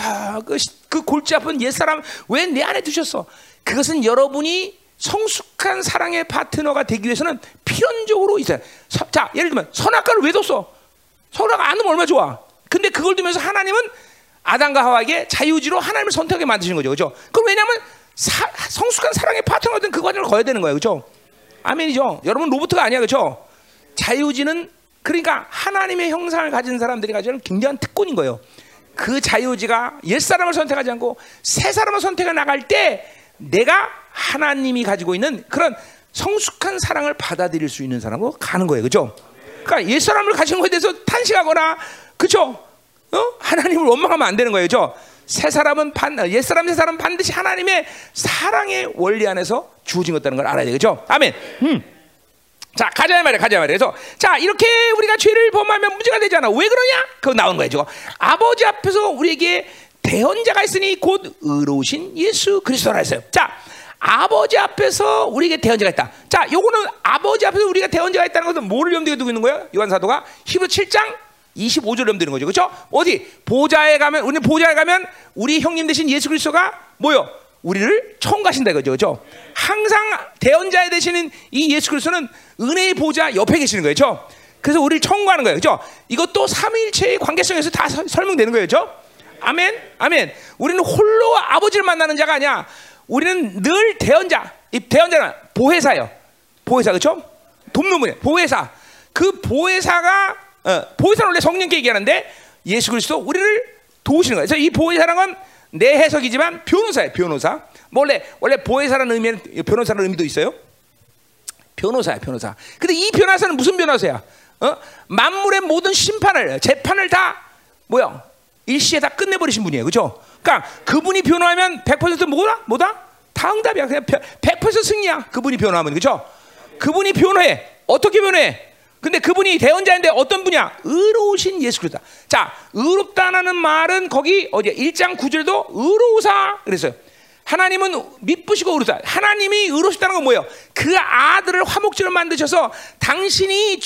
그 골치 아픈 옛사람 왜 내 안에 두셨어? 그것은 여러분이 성숙한 사랑의 파트너가 되기 위해서는 필연적으로 있어요. 자, 예를 들면 선악과를 왜 뒀어? 선악과 안 두면 얼마나 좋아. 근데 그걸 두면서 하나님은 아담과 하와에게 자유의지로 하나님을 선택하게 만드시는 거죠, 그죠? 그럼 왜냐하면 성숙한 사랑의 파트너가 된 그 과정을 거야 되는 거예요, 그죠? 아멘이죠. 여러분 로봇가 아니야, 그죠? 자유의지는 그러니까 하나님의 형상을 가진 사람들이 가지는 굉장한 특권인 거예요. 그 자유의지가 옛사람을 선택하지 않고 새사람을 선택해 나갈 때 내가 하나님이 가지고 있는 그런 성숙한 사랑을 받아들일 수 있는 사람으로 가는 거예요, 그렇죠? 그러니까 옛사람을 가진 것에 대해서 탄식하거나, 그렇죠? 하나님을 원망하면 안 되는 거예요, 그렇죠? 옛사람 새사람은 반드시 하나님의 사랑의 원리 안에서 주어진 것다는 걸 알아야 되죠. 아멘. 자, 가자 말이야. 그래서 자, 이렇게 우리가 죄를 범하면 문제가 되잖아. 왜 그러냐? 그거 나오는 거예요, 저거. 아버지 앞에서 우리에게 대언자가 있으니 곧 의로우신 예수 그리스도라 했어요. 자, 아버지 앞에서 우리에게 대언자가 있다. 자, 요거는 아버지 앞에서 우리가 대언자가 있다는 것은 뭐를 염두에 두고 있는 거예요? 요한 사도가 히브리 7장 25절 염두에 두는 거죠, 그렇죠? 어디 보좌에 가면 우리 형님 되신 예수 그리스도가 뭐요? 우리를 청구하신다 이거죠, 그렇죠? 항상 대언자에 되시는 이 예수 그리스도는 은혜의 보좌 옆에 계시는 거예요, 그렇죠? 그래서 우리를 청구하는 거예요, 그렇죠? 이것도 삼위일체의 관계성에서 다 설명되는 거예요, 그렇죠? 아멘. 우리는 홀로 아버지를 만나는 자가 아니야. 우리는 늘 대언자. 이 대언자는 보혜사예요. 보혜사, 그렇죠? 돕는 분이에요. 보혜사. 그 보혜사가 보혜사는 원래 성령께 얘기하는데 예수 그리스도 우리를 도우시는 거예요. 그래서 이 보혜사라는 건 내 해석이지만 변호사예요. 변호사. 원래 보혜사라는 의미는 변호사라는 의미도 있어요. 변호사야, 변호사. 근데 이 변호사는 무슨 변호사야? 만물의 모든 재판을 다 일시에 다 끝내버리신 분이에요, 그렇죠? 그러니까 그분이 변호하면 100% 뭐다? 다 응답이야. 그냥 100% 승리야. 그분이 변호하면, 그렇죠? 그분이 변호해. 어떻게 변호해? 근데 그분이 대언자인데 어떤 분이야? 의로우신 예수 그리스도. 자, 의롭다는 말은 거기 어디야? 1장 9절도 의로우사 그랬어요. 하나님은 미쁘시고 의로우사. 하나님이 의로우시다는 건 뭐예요? 그 아들을 화목제로 만드셔서 당신이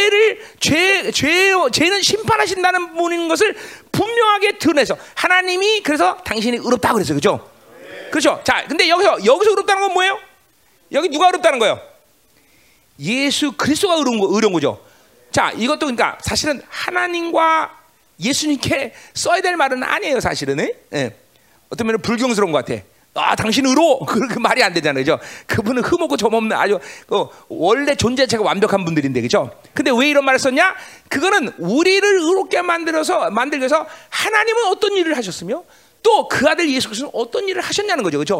죄는 심판하신다는 분인 것을 분명하게 드러내서 하나님이 그래서 당신이 의롭다고 그랬어요, 그렇죠? 그렇죠. 자, 근데 여기서 의롭다는 건 뭐예요? 여기 누가 의롭다는 거예요? 예수 그리스도가 의로운 거죠. 자, 이것도 그러니까 사실은 하나님과 예수님께 써야 될 말은 아니에요, 사실은. 어떤 면은 불경스러운 것 같아. 당신 의로워. 그 말이 안 되잖아요, 그죠? 그분은 흠없고 점없는 아주 원래 존재 자체가 완벽한 분들인데, 그죠? 근데 왜 이런 말을 썼냐? 그거는 우리를 의롭게 만들기 위해서 하나님은 어떤 일을 하셨으며 또 그 아들 예수 그리스도는 어떤 일을 하셨냐는 거죠, 그죠?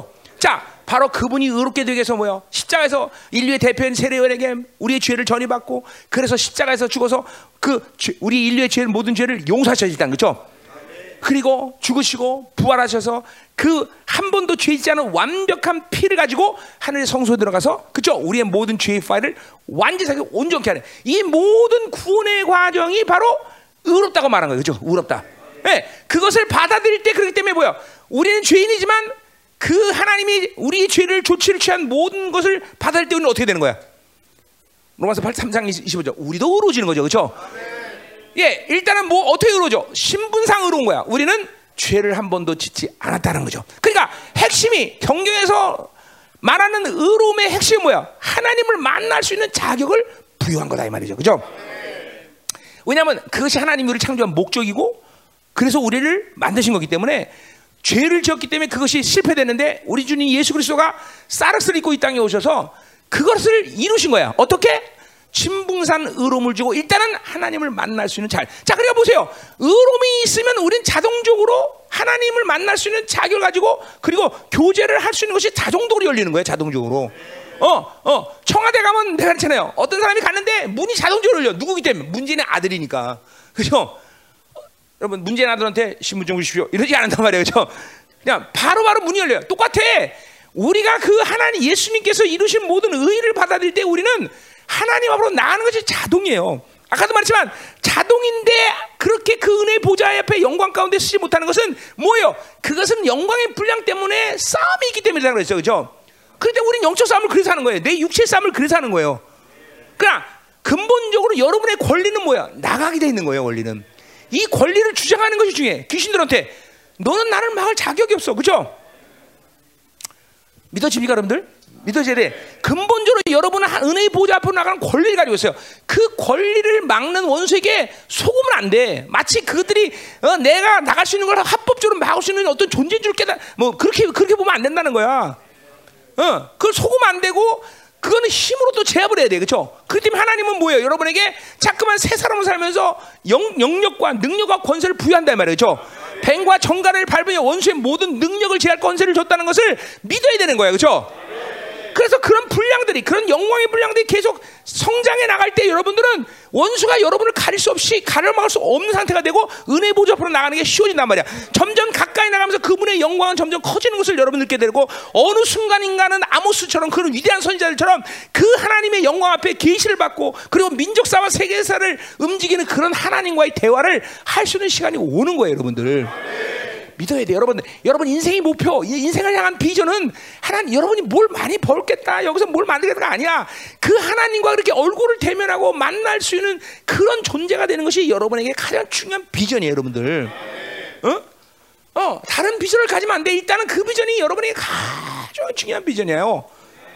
자, 바로 그분이 의롭게 되기 위해서 뭐요? 십자가에서 인류의 대표인 세례요한에게 우리의 죄를 전이받고, 그래서 십자가에서 죽어서 우리 인류의 죄를, 모든 죄를 용서하셨다는 거죠. 그리고 죽으시고 부활하셔서 그 한 번도 죄 있지 않은 완벽한 피를 가지고 하늘의 성소에 들어가서, 그죠? 우리의 모든 죄의 파일을 완전하게 온전케 하는 이 모든 구원의 과정이 바로 의롭다고 말한 거예요. 그죠? 의롭다. 네, 그것을 받아들일 때, 그렇기 때문에 뭐야? 우리는 죄인이지만 그 하나님이 우리의 죄를 조치를 취한 모든 것을 받아들일 때 우리는 어떻게 되는 거야? 로마서 3장 25절. 우리도 의로워지는 거죠. 그렇죠? 예, 일단은 뭐 어떻게 의로워져? 신분상 의로운 거야. 우리는 죄를 한 번도 짓지 않았다는 거죠. 그러니까 핵심이, 경경에서 말하는 의로움의 핵심이 뭐야? 하나님을 만날 수 있는 자격을 부여한 거다 이 말이죠. 그죠? 왜냐하면 그것이 하나님이 우리를 창조한 목적이고, 그래서 우리를 만드신 거기 때문에, 죄를 지었기 때문에 그것이 실패됐는데 우리 주님 예수 그리스도가 쌀흙을 입고 이 땅에 오셔서 그것을 이루신 거야. 어떻게? 신분상 의로움을 주고 일단은 하나님을 만날 수 있는 자, 그러니까 보세요. 의로움이 있으면 우리는 자동적으로 하나님을 만날 수 있는 자격을 가지고, 그리고 교제를 할 수 있는 것이 자동적으로 열리는 거예요. 자동적으로. 청와대 가면 내가 그렇잖아요. 어떤 사람이 갔는데 문이 자동적으로 열려. 누구기 때문에? 문재인의 아들이니까. 그죠? 여러분, 문재인 아들한테 신분증 주십시오 이러지 않는단 말이에요. 그죠? 그냥 바로바로 문이 열려요. 똑같아. 우리가 그 하나님 예수님께서 이루신 모든 의의를 받아들일 때 우리는 하나님 앞으로 나가는 것이 자동이에요. 아까도 말했지만 자동인데 그렇게 그 은혜의 보좌 옆에 영광 가운데 쓰지 못하는 것은 뭐예요? 그것은 영광의 분량 때문에 싸움이 있기 때문이라고 그랬죠. 그죠? 그런데 우리는 영적 싸움을 그래서 하는 거예요. 내 육체의 싸움을 그래서 하는 거예요. 그러나 근본적으로 여러분의 권리는 뭐야? 나가게 돼 있는 거예요. 원리는 이 권리를 주장하는 것이 중요해. 귀신들한테 너는 나를 막을 자격이 없어. 그죠? 믿어집니까 여러분들? 믿어져야 돼. 근본적으로 여러분은 은혜의 보좌 앞으로 나가는 권리를 가지고 있어요. 그 권리를 막는 원수에게 속으면 안 돼. 마치 그들이 내가 나갈 수 있는 걸 합법적으로 막을 수 있는 어떤 존재인 줄 그렇게 보면 안 된다는 거야. 그걸 속으면 안 되고, 그거는 힘으로 또 제압을 해야 돼. 그렇죠? 그렇기 때문에 하나님은 뭐예요? 여러분에게 자꾸만 새 사람을 살면서 영역과 능력과 권세를 부여한단 말이에요. 그렇죠? 뱀과 정갈을 밟으며 원수의 모든 능력을 제할 권세를 줬다는 것을 믿어야 되는 거예요. 그렇죠? 그래서 그런 분량들이, 그런 영광의 분량들이 계속 성장해 나갈 때 여러분들은 원수가 여러분을 가릴 수 없이, 가려막을 수 없는 상태가 되고 은혜 보좌 앞으로 나가는 게 쉬워진단 말이야. 점점 가까이 나가면서 그분의 영광은 점점 커지는 것을 여러분 느끼게 되고, 어느 순간인가는 아모스처럼 그런 위대한 선지자들처럼 그 하나님의 영광 앞에 계시를 받고, 그리고 민족사와 세계사를 움직이는 그런 하나님과의 대화를 할 수 있는 시간이 오는 거예요. 여러분들 믿어야 돼. 여러분 인생의 목표, 인생을 향한 비전은 하나님, 여러분이 뭘 많이 벌겠다, 여기서 뭘 만들겠다가 아니야. 그 하나님과 그렇게 얼굴을 대면하고 만날 수 있는 그런 존재가 되는 것이 여러분에게 가장 중요한 비전이에요, 여러분들. 다른 비전을 가지면 안 돼. 일단은 그 비전이 여러분에게 가장 중요한 비전이에요.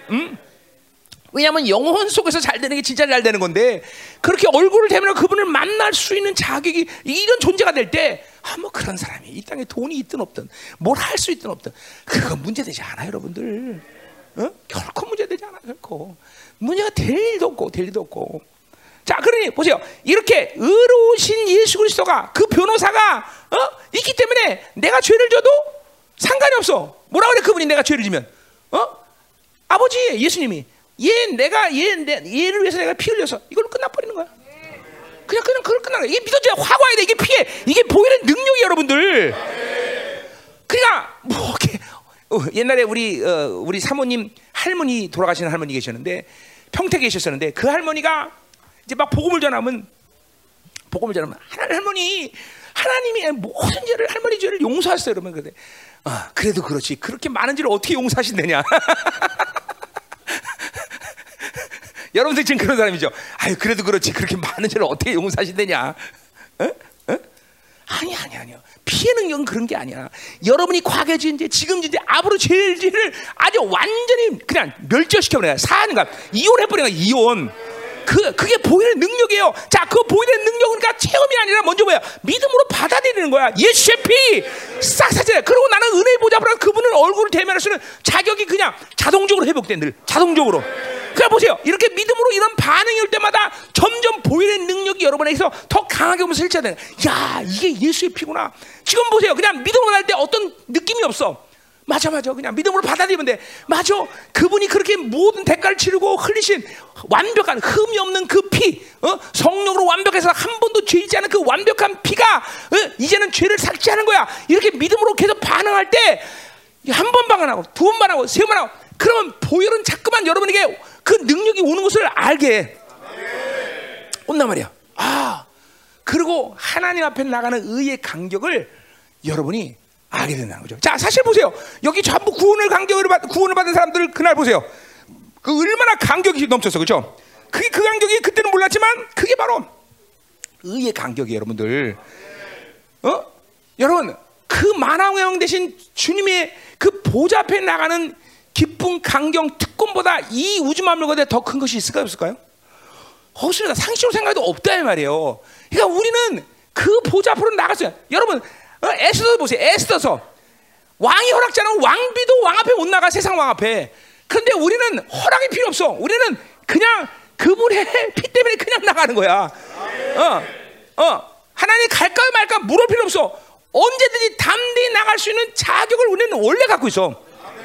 왜냐하면 영혼 속에서 잘 되는 게 진짜 잘 되는 건데, 그렇게 얼굴을 대면하고 그분을 만날 수 있는 자격이, 이런 존재가 될 때, 뭐 그런 사람이 이 땅에 돈이 있든 없든 뭘 할 수 있든 없든 그건 문제되지 않아요, 여러분들. 결코 문제되지 않아요. 결코 문제가 될 일도 없고. 자, 그러니 보세요. 이렇게 의로우신 예수 그리스도가, 그 변호사가 있기 때문에 내가 죄를 져도 상관이 없어. 뭐라 그래? 그분이 내가 죄를 지면 아버지 예수님이 얘를 위해서 내가 피 흘려서 이걸로 끝나버리는 거야. 그냥 그걸 끝나는 거야. 이게 믿어져야 확 와야 돼. 이게 보이는 능력이 여러분들. 그러니까 뭐 이렇게 옛날에 우리 사모님 할머니, 돌아가시는 할머니 계셨는데, 평택에 계셨었는데, 그 할머니가 이제 막 복음을 전하면 할머니, 하나님이 모든 죄를, 할머니 죄를 용서하셨어요. 그러면 그래. 그래도 그렇지. 그렇게 많은 죄를 어떻게 용서하신다냐? 여러분들 지금 그런 사람이죠. 아유, 그래도 그렇지. 그렇게 많은 죄를 어떻게 용서하신다냐? 아니야. 피해 능력은 그런 게 아니야. 여러분이 과거에 지은 죄, 지금 지은 죄, 앞으로 죄를 아주 완전히 그냥 멸절시켜버려요. 사안과 이혼해버려요. 이혼. 그게 보이는 능력이에요. 자, 그 보이는 능력은 그러니까 체험이 아니라 먼저 뭐야? 믿음으로 받아들이는 거야. 예수의 피 싹 사죄. 그리고 나는 은혜 보자. 그분을 얼굴을 대면할 수 있는 자격이 그냥 자동적으로 회복돼. 늘 자동적으로. 그러니까 보세요. 이렇게 믿음으로 이런 반응이 올 때마다 점점 보이는 능력이 여러분에게서 더 강하게 오면서 실체되는. 야, 이게 예수의 피구나. 지금 보세요. 그냥 믿음으로 날 때 어떤 느낌이 없어. 맞아. 그냥 믿음으로 받아들이면 돼. 맞아. 그분이 그렇게 모든 대가를 치르고 흘리신 완벽한 흠이 없는 그 피, 성령으로 완벽해서 한 번도 죄짓지 않은 그 완벽한 피가 이제는 죄를 삭제하는 거야. 이렇게 믿음으로 계속 반응할 때 한 번 반응하고 두 번 반응하고 세 번 하고 그러면 보혈은 자꾸만 여러분에게 그 능력이 오는 것을 알게 해. 온단 말이야. 그리고 하나님 앞에 나가는 의의 간격을 여러분이 알게 된다는 거죠. 자, 사실 보세요. 여기 전부 구원을 받은 사람들 그날 보세요. 그 얼마나 간격이 넘쳤어, 그렇죠? 그 간격이 그때는 몰랐지만 그게 바로 의의 간격이에요, 여러분들. 여러분 그 만왕의 대신 주님의 그 보좌 앞에 나가는 기쁨, 강경, 특권보다 이 우주 만물보다 더 큰 것이 있을까요, 없을까요? 없습니다. 상식적으로 생각해도 없다 이 말이에요. 그러니까 우리는 그 보좌 앞으로 나갔어요. 여러분 에스더서 보세요. 에스더서 왕이 허락지 않으면 왕비도 왕 앞에 못 나가, 세상 왕 앞에. 그런데 우리는 허락이 필요 없어. 우리는 그냥 그분의 피 때문에 그냥 나가는 거야. 하나님 갈까 말까 물을 필요 없어. 언제든지 담대히 나갈 수 있는 자격을 우리는 원래 갖고 있어.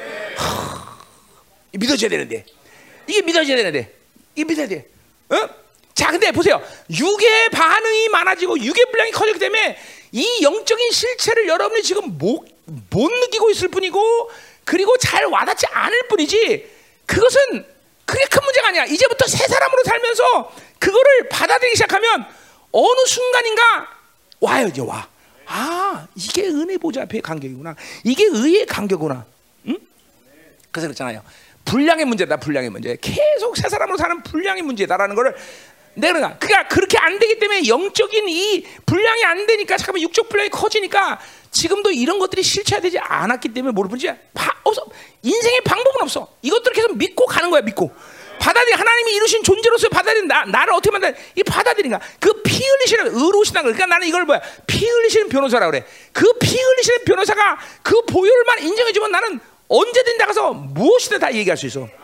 믿어져야 되는데, 이게 믿어져야 되는데, 이게 믿어야 돼. 자, 근데 보세요. 육의 반응이 많아지고 육의 분량이 커지기 때문에 이 영적인 실체를 여러분이 지금 못 느끼고 있을 뿐이고, 그리고 잘 와닿지 않을 뿐이지, 그것은 그게 큰 문제가 아니야. 이제부터 새 사람으로 살면서 그거를 받아들이기 시작하면 어느 순간인가 와요. 이제 와. 이게 은혜 보좌 앞의 간격이구나. 이게 의의 간격이구나. 응? 그래서 그렇잖아요. 분량의 문제다. 분량의 문제. 계속 새 사람으로 사는 분량의 문제다라는 거를 내가 그러니까 그렇게 안 되기 때문에 영적인 이 분량이 안 되니까 잠깐만 육적 분량이 커지니까 지금도 이런 것들이 실체화되지 않았기 때문에 모르는지 없어. 인생의 방법은 없어. 이것들을 계속 믿고 가는 거야. 믿고 받아들이 하나님이 이루신 존재로서 받아들인 나를 어떻게 만나 이 받아들인가. 그 피 흘리시는 의로우시다. 그러니까 나는 이걸 뭐야? 피 흘리시는 변호사라 그래. 그 피 흘리시는 변호사가 그 보혈만 인정해주면 나는 언제든 나가서 무엇이든 다 얘기할 수 있어.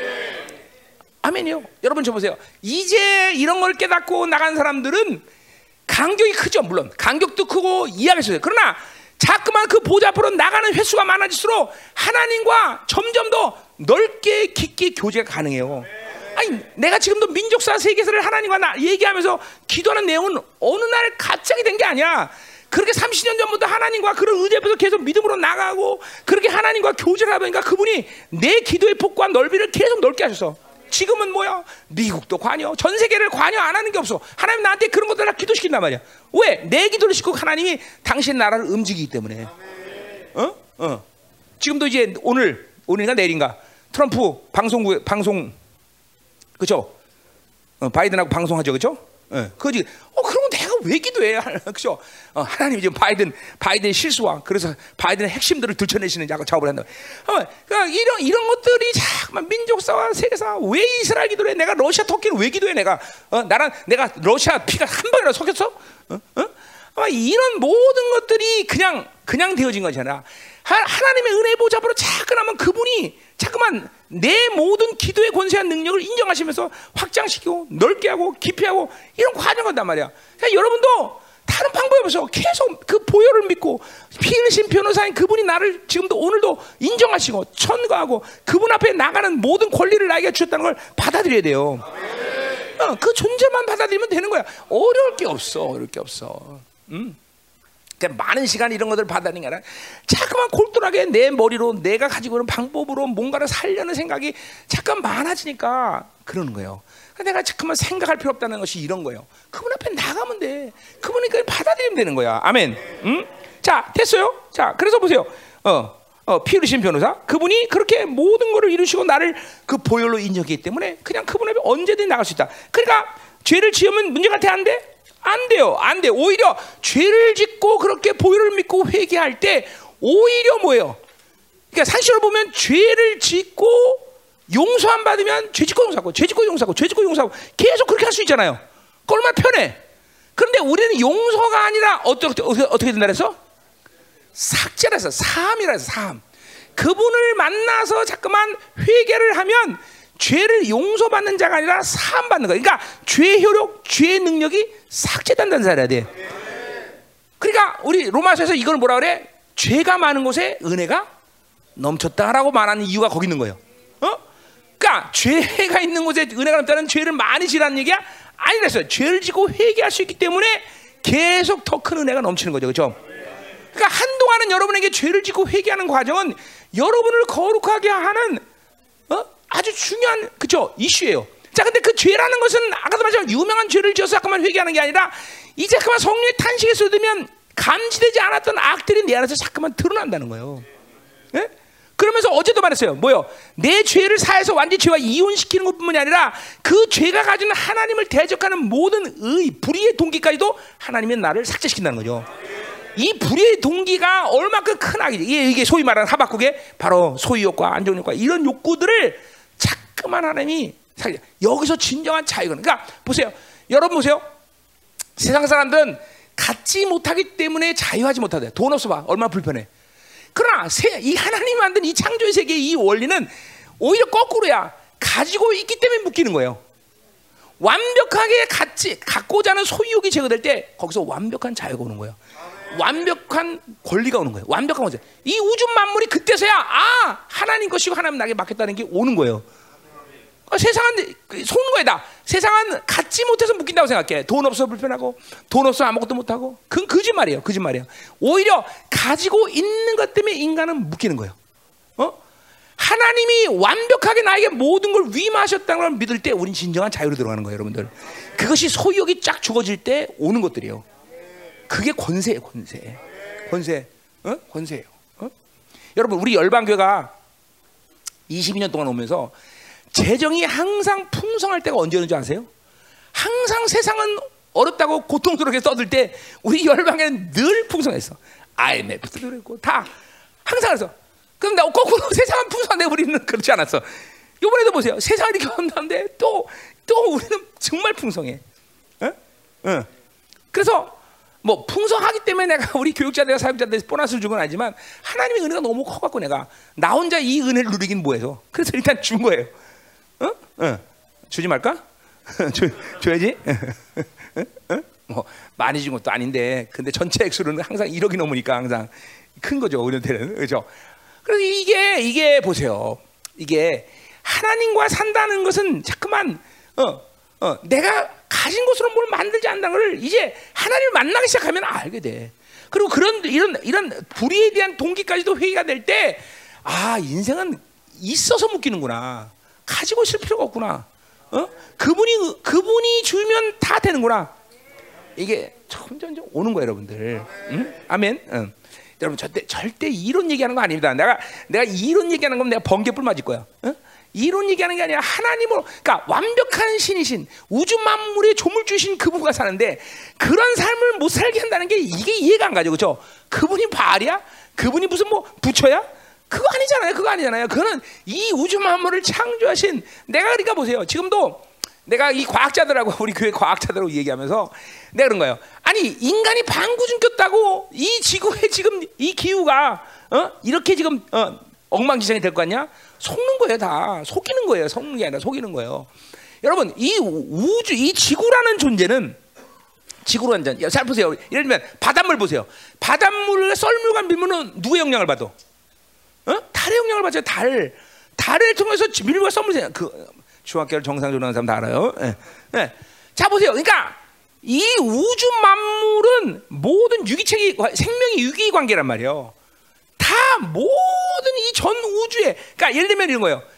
아멘이요. 여러분 저 보세요. 이제 이런 걸 깨닫고 나간 사람들은 간격이 크죠. 물론 간격도 크고 이해할 수 있어요. 그러나 자꾸만 그 보좌 앞으로 나가는 횟수가 많아질수록 하나님과 점점 더 넓게 깊게 교제가 가능해요. 아니 내가 지금도 민족사 세계사를 하나님과 얘기하면서 기도하는 내용은 어느 날 갑자기 된 게 아니야. 그렇게 30년 전부터 하나님과 그런 의지 앞에서 계속 믿음으로 나가고 그렇게 하나님과 교제를 하다 보니까 그분이 내 기도의 폭과 넓이를 계속 넓게 하셨어. 지금은 뭐야? 미국도 관여, 전 세계를 관여 안 하는 게 없어. 하나님 나한테 그런 것들 다 기도시킨단 말이야. 왜? 내 기도를 시키고 하나님이 당신 나라를 움직이기 때문에. 지금도 이제 오늘인가 내일인가 트럼프 방송 그죠? 바이든하고 방송하죠, 그죠? 그지? 그러면 내가 왜 기도해? 그죠? 하나님이 지금 바이든의 실수와 그래서 바이든의 핵심들을 들춰내시는 작업을 한다. 그러니까 이런 것들이 자꾸만 민족사와 세계사 왜 이스라엘 기도해? 내가 러시아 터키를 왜 기도해? 내가 러시아 피가 한 방이라도 섞였어? 이런 모든 것들이 그냥 되어진 거잖아. 하나님의 은혜 보좌 앞으로 자꾸만 그분이 자꾸만 내 모든 기도의 권세한 능력을 인정하시면서 확장시키고 넓게 하고 깊이 하고 이런 과정을 한단 말이야. 그러니까 여러분도 다른 방법이 없어. 계속 그 보혈을 믿고 피 흘리신 변호사인 그분이 나를 지금도 오늘도 인정하시고 천거하고 그분 앞에 나가는 모든 권리를 나에게 주셨다는 걸 받아들여야 돼요. 그 존재만 받아들이면 되는 거야. 어려울 게 없어. 그러니까 많은 시간 이런 것들을 받아들이는 게 아니라 자꾸만 골똘하게 내 머리로 내가 가지고 있는 방법으로 뭔가를 살려는 생각이 잠깐 많아지니까 그러는 거예요. 내가 자꾸만 생각할 필요 없다는 것이 이런 거예요. 그분 앞에 나가면 돼. 그분이 그걸 받아들이면 되는 거야. 아멘. 자, 됐어요. 자, 그래서 보세요. 피 흘리신 변호사 그분이 그렇게 모든 것을 이루시고 나를 그 보혈로 인정했기 때문에 그냥 그분 앞에 언제든 나갈 수 있다. 그러니까 죄를 지으면 문제가 돼? 안 돼? 안 돼요. 오히려 죄를 짓고 그렇게 보혈을 믿고 회개할 때 오히려 뭐예요? 그러니까 상식으로 보면 죄를 짓고 용서 안 받으면 죄 짓고 용서하고 죄 짓고 용서하고 죄 짓고 용서하고 계속 그렇게 할 수 있잖아요. 그 얼마나 편해. 그런데 우리는 용서가 아니라 어떻게 된다 그래서? 삭제라 해서 사함이라 해서 사함. 그분을 만나서 자꾸만 회개를 하면 죄를 용서받는 자가 아니라 사함받는 거야. 그러니까 죄의 효력, 죄의 능력이 삭제된다는 사람이야 돼. 그러니까 우리 로마서에서 이걸 뭐라 그래? 죄가 많은 곳에 은혜가 넘쳤다라고 말하는 이유가 거기 있는 거예요. 그러니까 죄가 있는 곳에 은혜가 넘다는 죄를 많이 지라는 얘기야? 아니랬어요. 죄를 지고 회개할 수 있기 때문에 계속 더 큰 은혜가 넘치는 거죠, 그렇죠? 그러니까 한동안은 여러분에게 죄를 짓고 회개하는 과정은 여러분을 거룩하게 하는 아주 중요한 그쵸 이슈예요. 자, 근데 그 죄라는 것은 아까도 말했지만 유명한 죄를 지어서 잠깐만 회개하는 게 아니라 이제 잠깐만 성령의 탄식에 쏟으면 감지되지 않았던 악들이 내 안에서 잠깐만 드러난다는 거예요. 예? 그러면서 어제도 말했어요. 뭐요? 내 죄를 사해서 완전히 죄와 이혼시키는 것뿐만이 아니라 그 죄가 가지는 하나님을 대적하는 모든 불의의 동기까지도 하나님이 나를 삭제시킨다는 거죠. 이 불의의 동기가 얼마큼 큰 악이지. 이게 소위 말하는 하박국의 바로 소유욕과 안정욕과 이런 욕구들을 자꾸만 하나님이 삭제. 여기서 진정한 자유는. 그러니까 보세요. 여러분 보세요. 세상 사람들은 갖지 못하기 때문에 자유하지 못하대. 돈 없어 봐. 얼마나 불편해. 그러나 이 하나님이 만든 이 창조의 세계의 이 원리는 오히려 거꾸로야. 가지고 있기 때문에 묶이는 거예요. 완벽하게 갖고자 하는 소유욕이 제거될 때 거기서 완벽한 자유가 오는 거예요. 완벽한 권리가 오는 거예요. 완벽한 권리. 이 우주 만물이 그때서야 하나님 것이고 하나님 나에게 맡겼다는 게 오는 거예요. 세상은 속는 거야 다. 세상은 갖지 못해서 묶인다고 생각해. 돈 없어 불편하고 돈 없어 아무것도 못하고. 그건 거짓말이에요. 거짓말이에요. 오히려 가지고 있는 것 때문에 인간은 묶이는 거예요. 하나님이 완벽하게 나에게 모든 걸 위임하셨다는 걸 믿을 때 우린 진정한 자유로 들어가는 거예요. 여러분들. 그것이 소유욕이 쫙 죽어질 때 오는 것들이에요. 그게 권세예요. 권세. 권세예요. 여러분 우리 열방교회가 22년 동안 오면서 재정이 항상 풍성할 때가 언제 오는지 아세요? 항상 세상은 어렵다고 고통스럽게 떠들 때 우리 열방에는 늘 풍성했어. IMF도 그랬고 다 항상 그래서. 그런데 거꾸로 세상은 풍성한데 우리는 그렇지 않았어. 이번에도 보세요. 세상이 이렇게 온다는데 또 우리는 정말 풍성해. 그래서 뭐 풍성하기 때문에 내가 우리 교육자들과 사역자들에서 보너스를 준 건 아니지만 하나님의 은혜가 너무 커갖고 내가 나 혼자 이 은혜를 누리긴 뭐해서 그래서 일단 준 거예요. 주지 말까? 줘야지. 뭐 많이 준 것도 아닌데 근데 전체 액수로는 항상 1억이 넘으니까 항상 큰 거죠. 우리한테는. 그렇죠? 그래서 이게 보세요. 이게 하나님과 산다는 것은 자꾸만 내가 가진 것으로 뭘 만들지 않는다는 걸 이제 하나님을 만나기 시작하면 알게 돼. 그리고 이런 불의에 대한 동기까지도 회의가 될 때 인생은 있어서 묶이는구나. 가지고 있을 필요가 없구나. 그분이 주면 다 되는구나. 이게 점점 오는 거예요, 여러분들. 응? 아멘. 여러분 절대 이론 얘기하는 거 아닙니다. 내가 이론 얘기하는 건 내가 번개불 맞을 거야. 이론 얘기하는 게 아니라 하나님으로, 그러니까 완벽한 신이신 우주 만물의 조물주신 그분과 사는데 그런 삶을 못 살게 한다는 게 이게 이해가 안 가죠, 그렇죠? 그분이 바알이야? 그분이 무슨 뭐 부처야? 그거 아니잖아요. 그거는 이 우주 만물을 창조하신 내가. 그러니까 보세요. 지금도 내가 이 과학자들하고 우리 교회 과학자들하고 얘기하면서 내가 그런 거예요. 아니 인간이 방구중 꼈다고 이 지구의 지금 이 기후가 이렇게 지금 엉망진창이 될 거 아니야? 속는 거예요. 다 속이는 거예요. 속는 게 아니라 속이는 거예요. 여러분 이 우주 이 지구라는 존재는 지구라는 존재. 잘 보세요. 예를 들면 바닷물 보세요. 바닷물을 썰물과 밀물은 누구의 영향을 받아? 달의 영향을 받죠. 달을 통해서 밀물과 썰물. 중학교를 정상적으로 하는 사람 다 알아요. 자 보세요. 그러니까 이 우주 만물은 모든 유기체계 생명이 유기 관계란 말이에요. 다 모든 이 전 우주에, 그러니까 예를 들면 이런 거예요.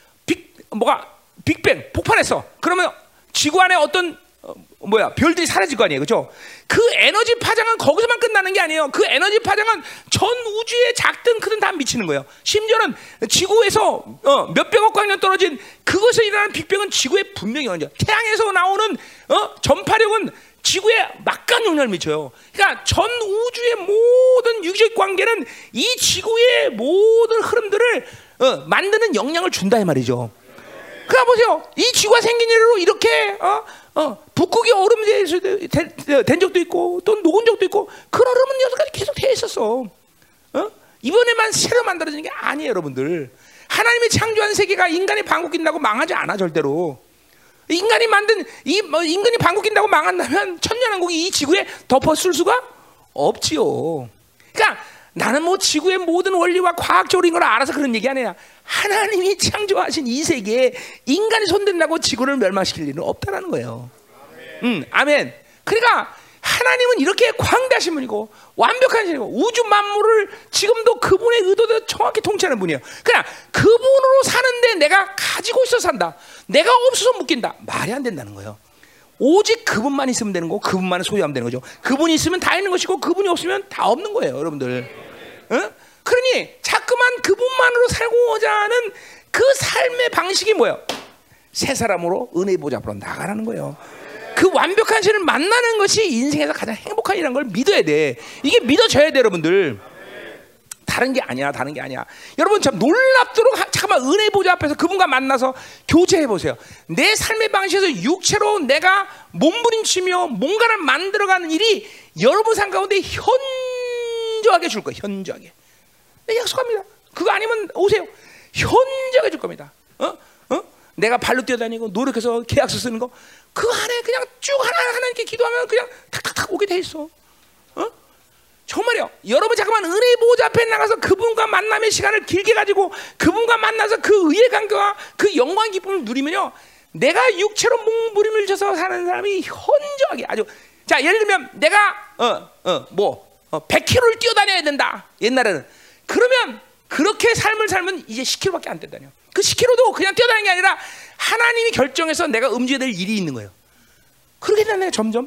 빅뱅 폭발했어. 그러면 지구 안에 어떤 별들이 사라질 거 아니에요, 그렇죠? 그 에너지 파장은 거기서만 끝나는 게 아니에요. 그 에너지 파장은 전 우주에 작든 크든 다 미치는 거예요. 심지어는 지구에서 몇백억 광년 떨어진 그것에서 일어나는 빅뱅은 지구에 분명히 영향을. 태양에서 나오는 전파력은 지구에 막강한 영향을 미쳐요. 그러니까 전 우주의 모든 유기적 관계는 이 지구의 모든 흐름들을 만드는 영향을 준다 이 말이죠. 그러니까 보세요. 이 지구가 생긴 이래로 이렇게 북극이 얼음이 된 적도 있고 또 녹은 적도 있고 그런 흐름은 여기까지 계속 돼 있었어. 이번에만 새로 만들어지는 게 아니에요, 여러분들. 하나님이 창조한 세계가 인간이 방구 낀다고 망하지 않아, 절대로. 인간이 만든 인간이 방구 낀다고 망한다면 천년왕국이 이 지구에 덮어쓸 수가 없지요. 그러니까 나는 뭐 지구의 모든 원리와 과학적인 걸 알아서 그런 얘기 아니야. 하나님이 창조하신 이 세계에 인간이 손댄다고 지구를 멸망시킬 일은 없다라는 거예요. 아멘. 그러니까 하나님은 이렇게 광대하신 분이고 완벽한 분이고 우주 만물을 지금도 그분의 의도대로 정확히 통치하는 분이에요. 그냥 그분으로 사는데 내가 가지고 있어 산다, 내가 없어서 묶인다, 말이 안 된다는 거예요. 오직 그분만 있으면 되는 거고 그분만을 소유하면 되는 거죠. 그분이 있으면 다 있는 것이고 그분이 없으면 다 없는 거예요, 여러분들. 그러니 자꾸만 그분만으로 살고자 하는 그 삶의 방식이 뭐예요? 새 사람으로 은혜의 보좌 앞으로 나가라는 거예요. 그 완벽한 신을 만나는 것이 인생에서 가장 행복한 일이라는 걸 믿어야 돼. 이게 믿어져야 돼, 여러분들. 다른 게 아니야, 다른 게 아니야. 여러분 참 놀랍도록 잠깐만 은혜 보좌 앞에서 그분과 만나서 교제해 보세요. 내 삶의 방식에서 육체로 내가 몸부림치며 뭔가를 만들어가는 일이 여러분 삶 가운데 현저하게 줄 거예요. 현저하게. 네, 약속합니다. 그거 아니면 오세요. 현저하게 줄 겁니다. 내가 발로 뛰어다니고 노력해서 계약서 쓰는 거 그 안에 그냥 쭉 하나님께 기도하면 그냥 탁탁탁 오게 돼 있어. 정말요. 여러분 잠깐만 은혜의 보좌 앞에 나가서 그분과 만남의 시간을 길게 가지고 그분과 만나서 그 의의 관계와 그 영광 기쁨을 누리면요, 내가 육체로 몸부림을 쳐서 사는 사람이 현저하게 아주, 자 예를 들면 내가 100km를 뛰어다녀야 된다 옛날에는. 그러면 그렇게 삶을 살면 이제 10km밖에 안 된다뇨. 그 10km도 그냥 뛰어다니는 게 아니라 하나님이 결정해서 내가 움직여야 될 일이 있는 거예요. 그렇게 되네. 점점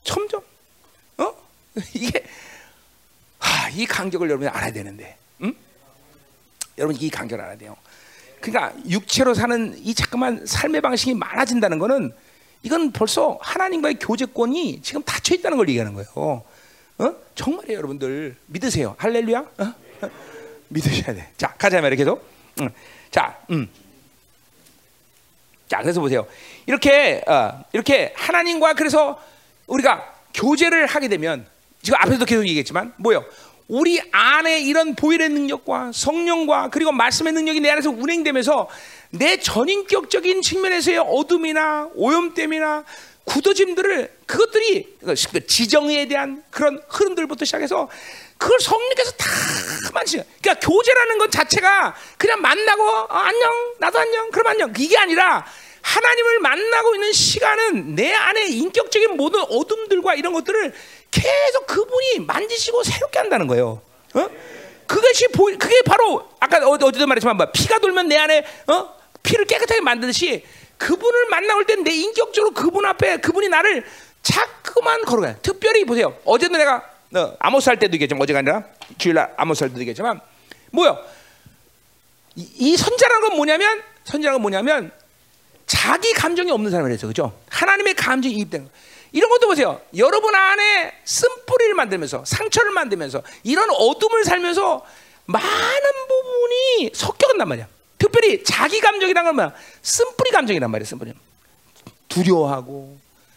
이게 이 간격을 여러분이 알아야 되는데, 여러분 이 간격을 알아야 돼요. 그러니까 육체로 사는 이 자꾸만 삶의 방식이 많아진다는 거는 이건 벌써 하나님과의 교제권이 지금 닫혀 있다는 걸 얘기하는 거예요. 정말이에요, 여러분들. 믿으세요. 할렐루야. 믿으셔야 돼. 자, 가자 말이야 계속. 자, 그래서 보세요. 이렇게 하나님과 그래서 우리가 교제를 하게 되면 지금 앞에서도 계속 얘기했지만 뭐요? 우리 안에 이런 보혈의 능력과 성령과 그리고 말씀의 능력이 내 안에서 운행되면서 내 전인격적인 측면에서의 어둠이나 오염됨이나 굳어짐들을, 그것들이 지정에 대한 그런 흐름들부터 시작해서 그걸 성령께서 다 만지는. 그러니까 교제라는 것 자체가 그냥 만나고 안녕 나도 안녕 그럼 안녕 이게 아니라 하나님을 만나고 있는 시간은 내 안에 인격적인 모든 어둠들과 이런 것들을 계속 그분이 만지시고 새롭게 한다는 거예요. 그게 바로 아까 어제도 말했지만 피가 돌면 내 안에 피를 깨끗하게 만드듯이 그분을 만나올 때 내 인격적으로 그분 앞에 그분이 나를 자꾸만 걸어가요. 특별히 보세요. 어제도 내가 아모스 할 때도 얘기했지만, 어제가 아니라 주일날 아모스 할 때도 얘기했지만 뭐요? 이 선자라는 건 뭐냐면 자기 감정이 없는 사람을 해서, 그죠? 하나님의 감정이 이입된 거. 이런 것도 보세요. 여러분 안에 쓴뿌리를 만들면서 상처를 만들면서 이런 어둠을 살면서 많은 부분이 섞여간단 말이야. 특별히 자기 감정이란 건 뭐야? 쓴뿌리 감정이란 말이야. 쓴뿌리. 두려워하고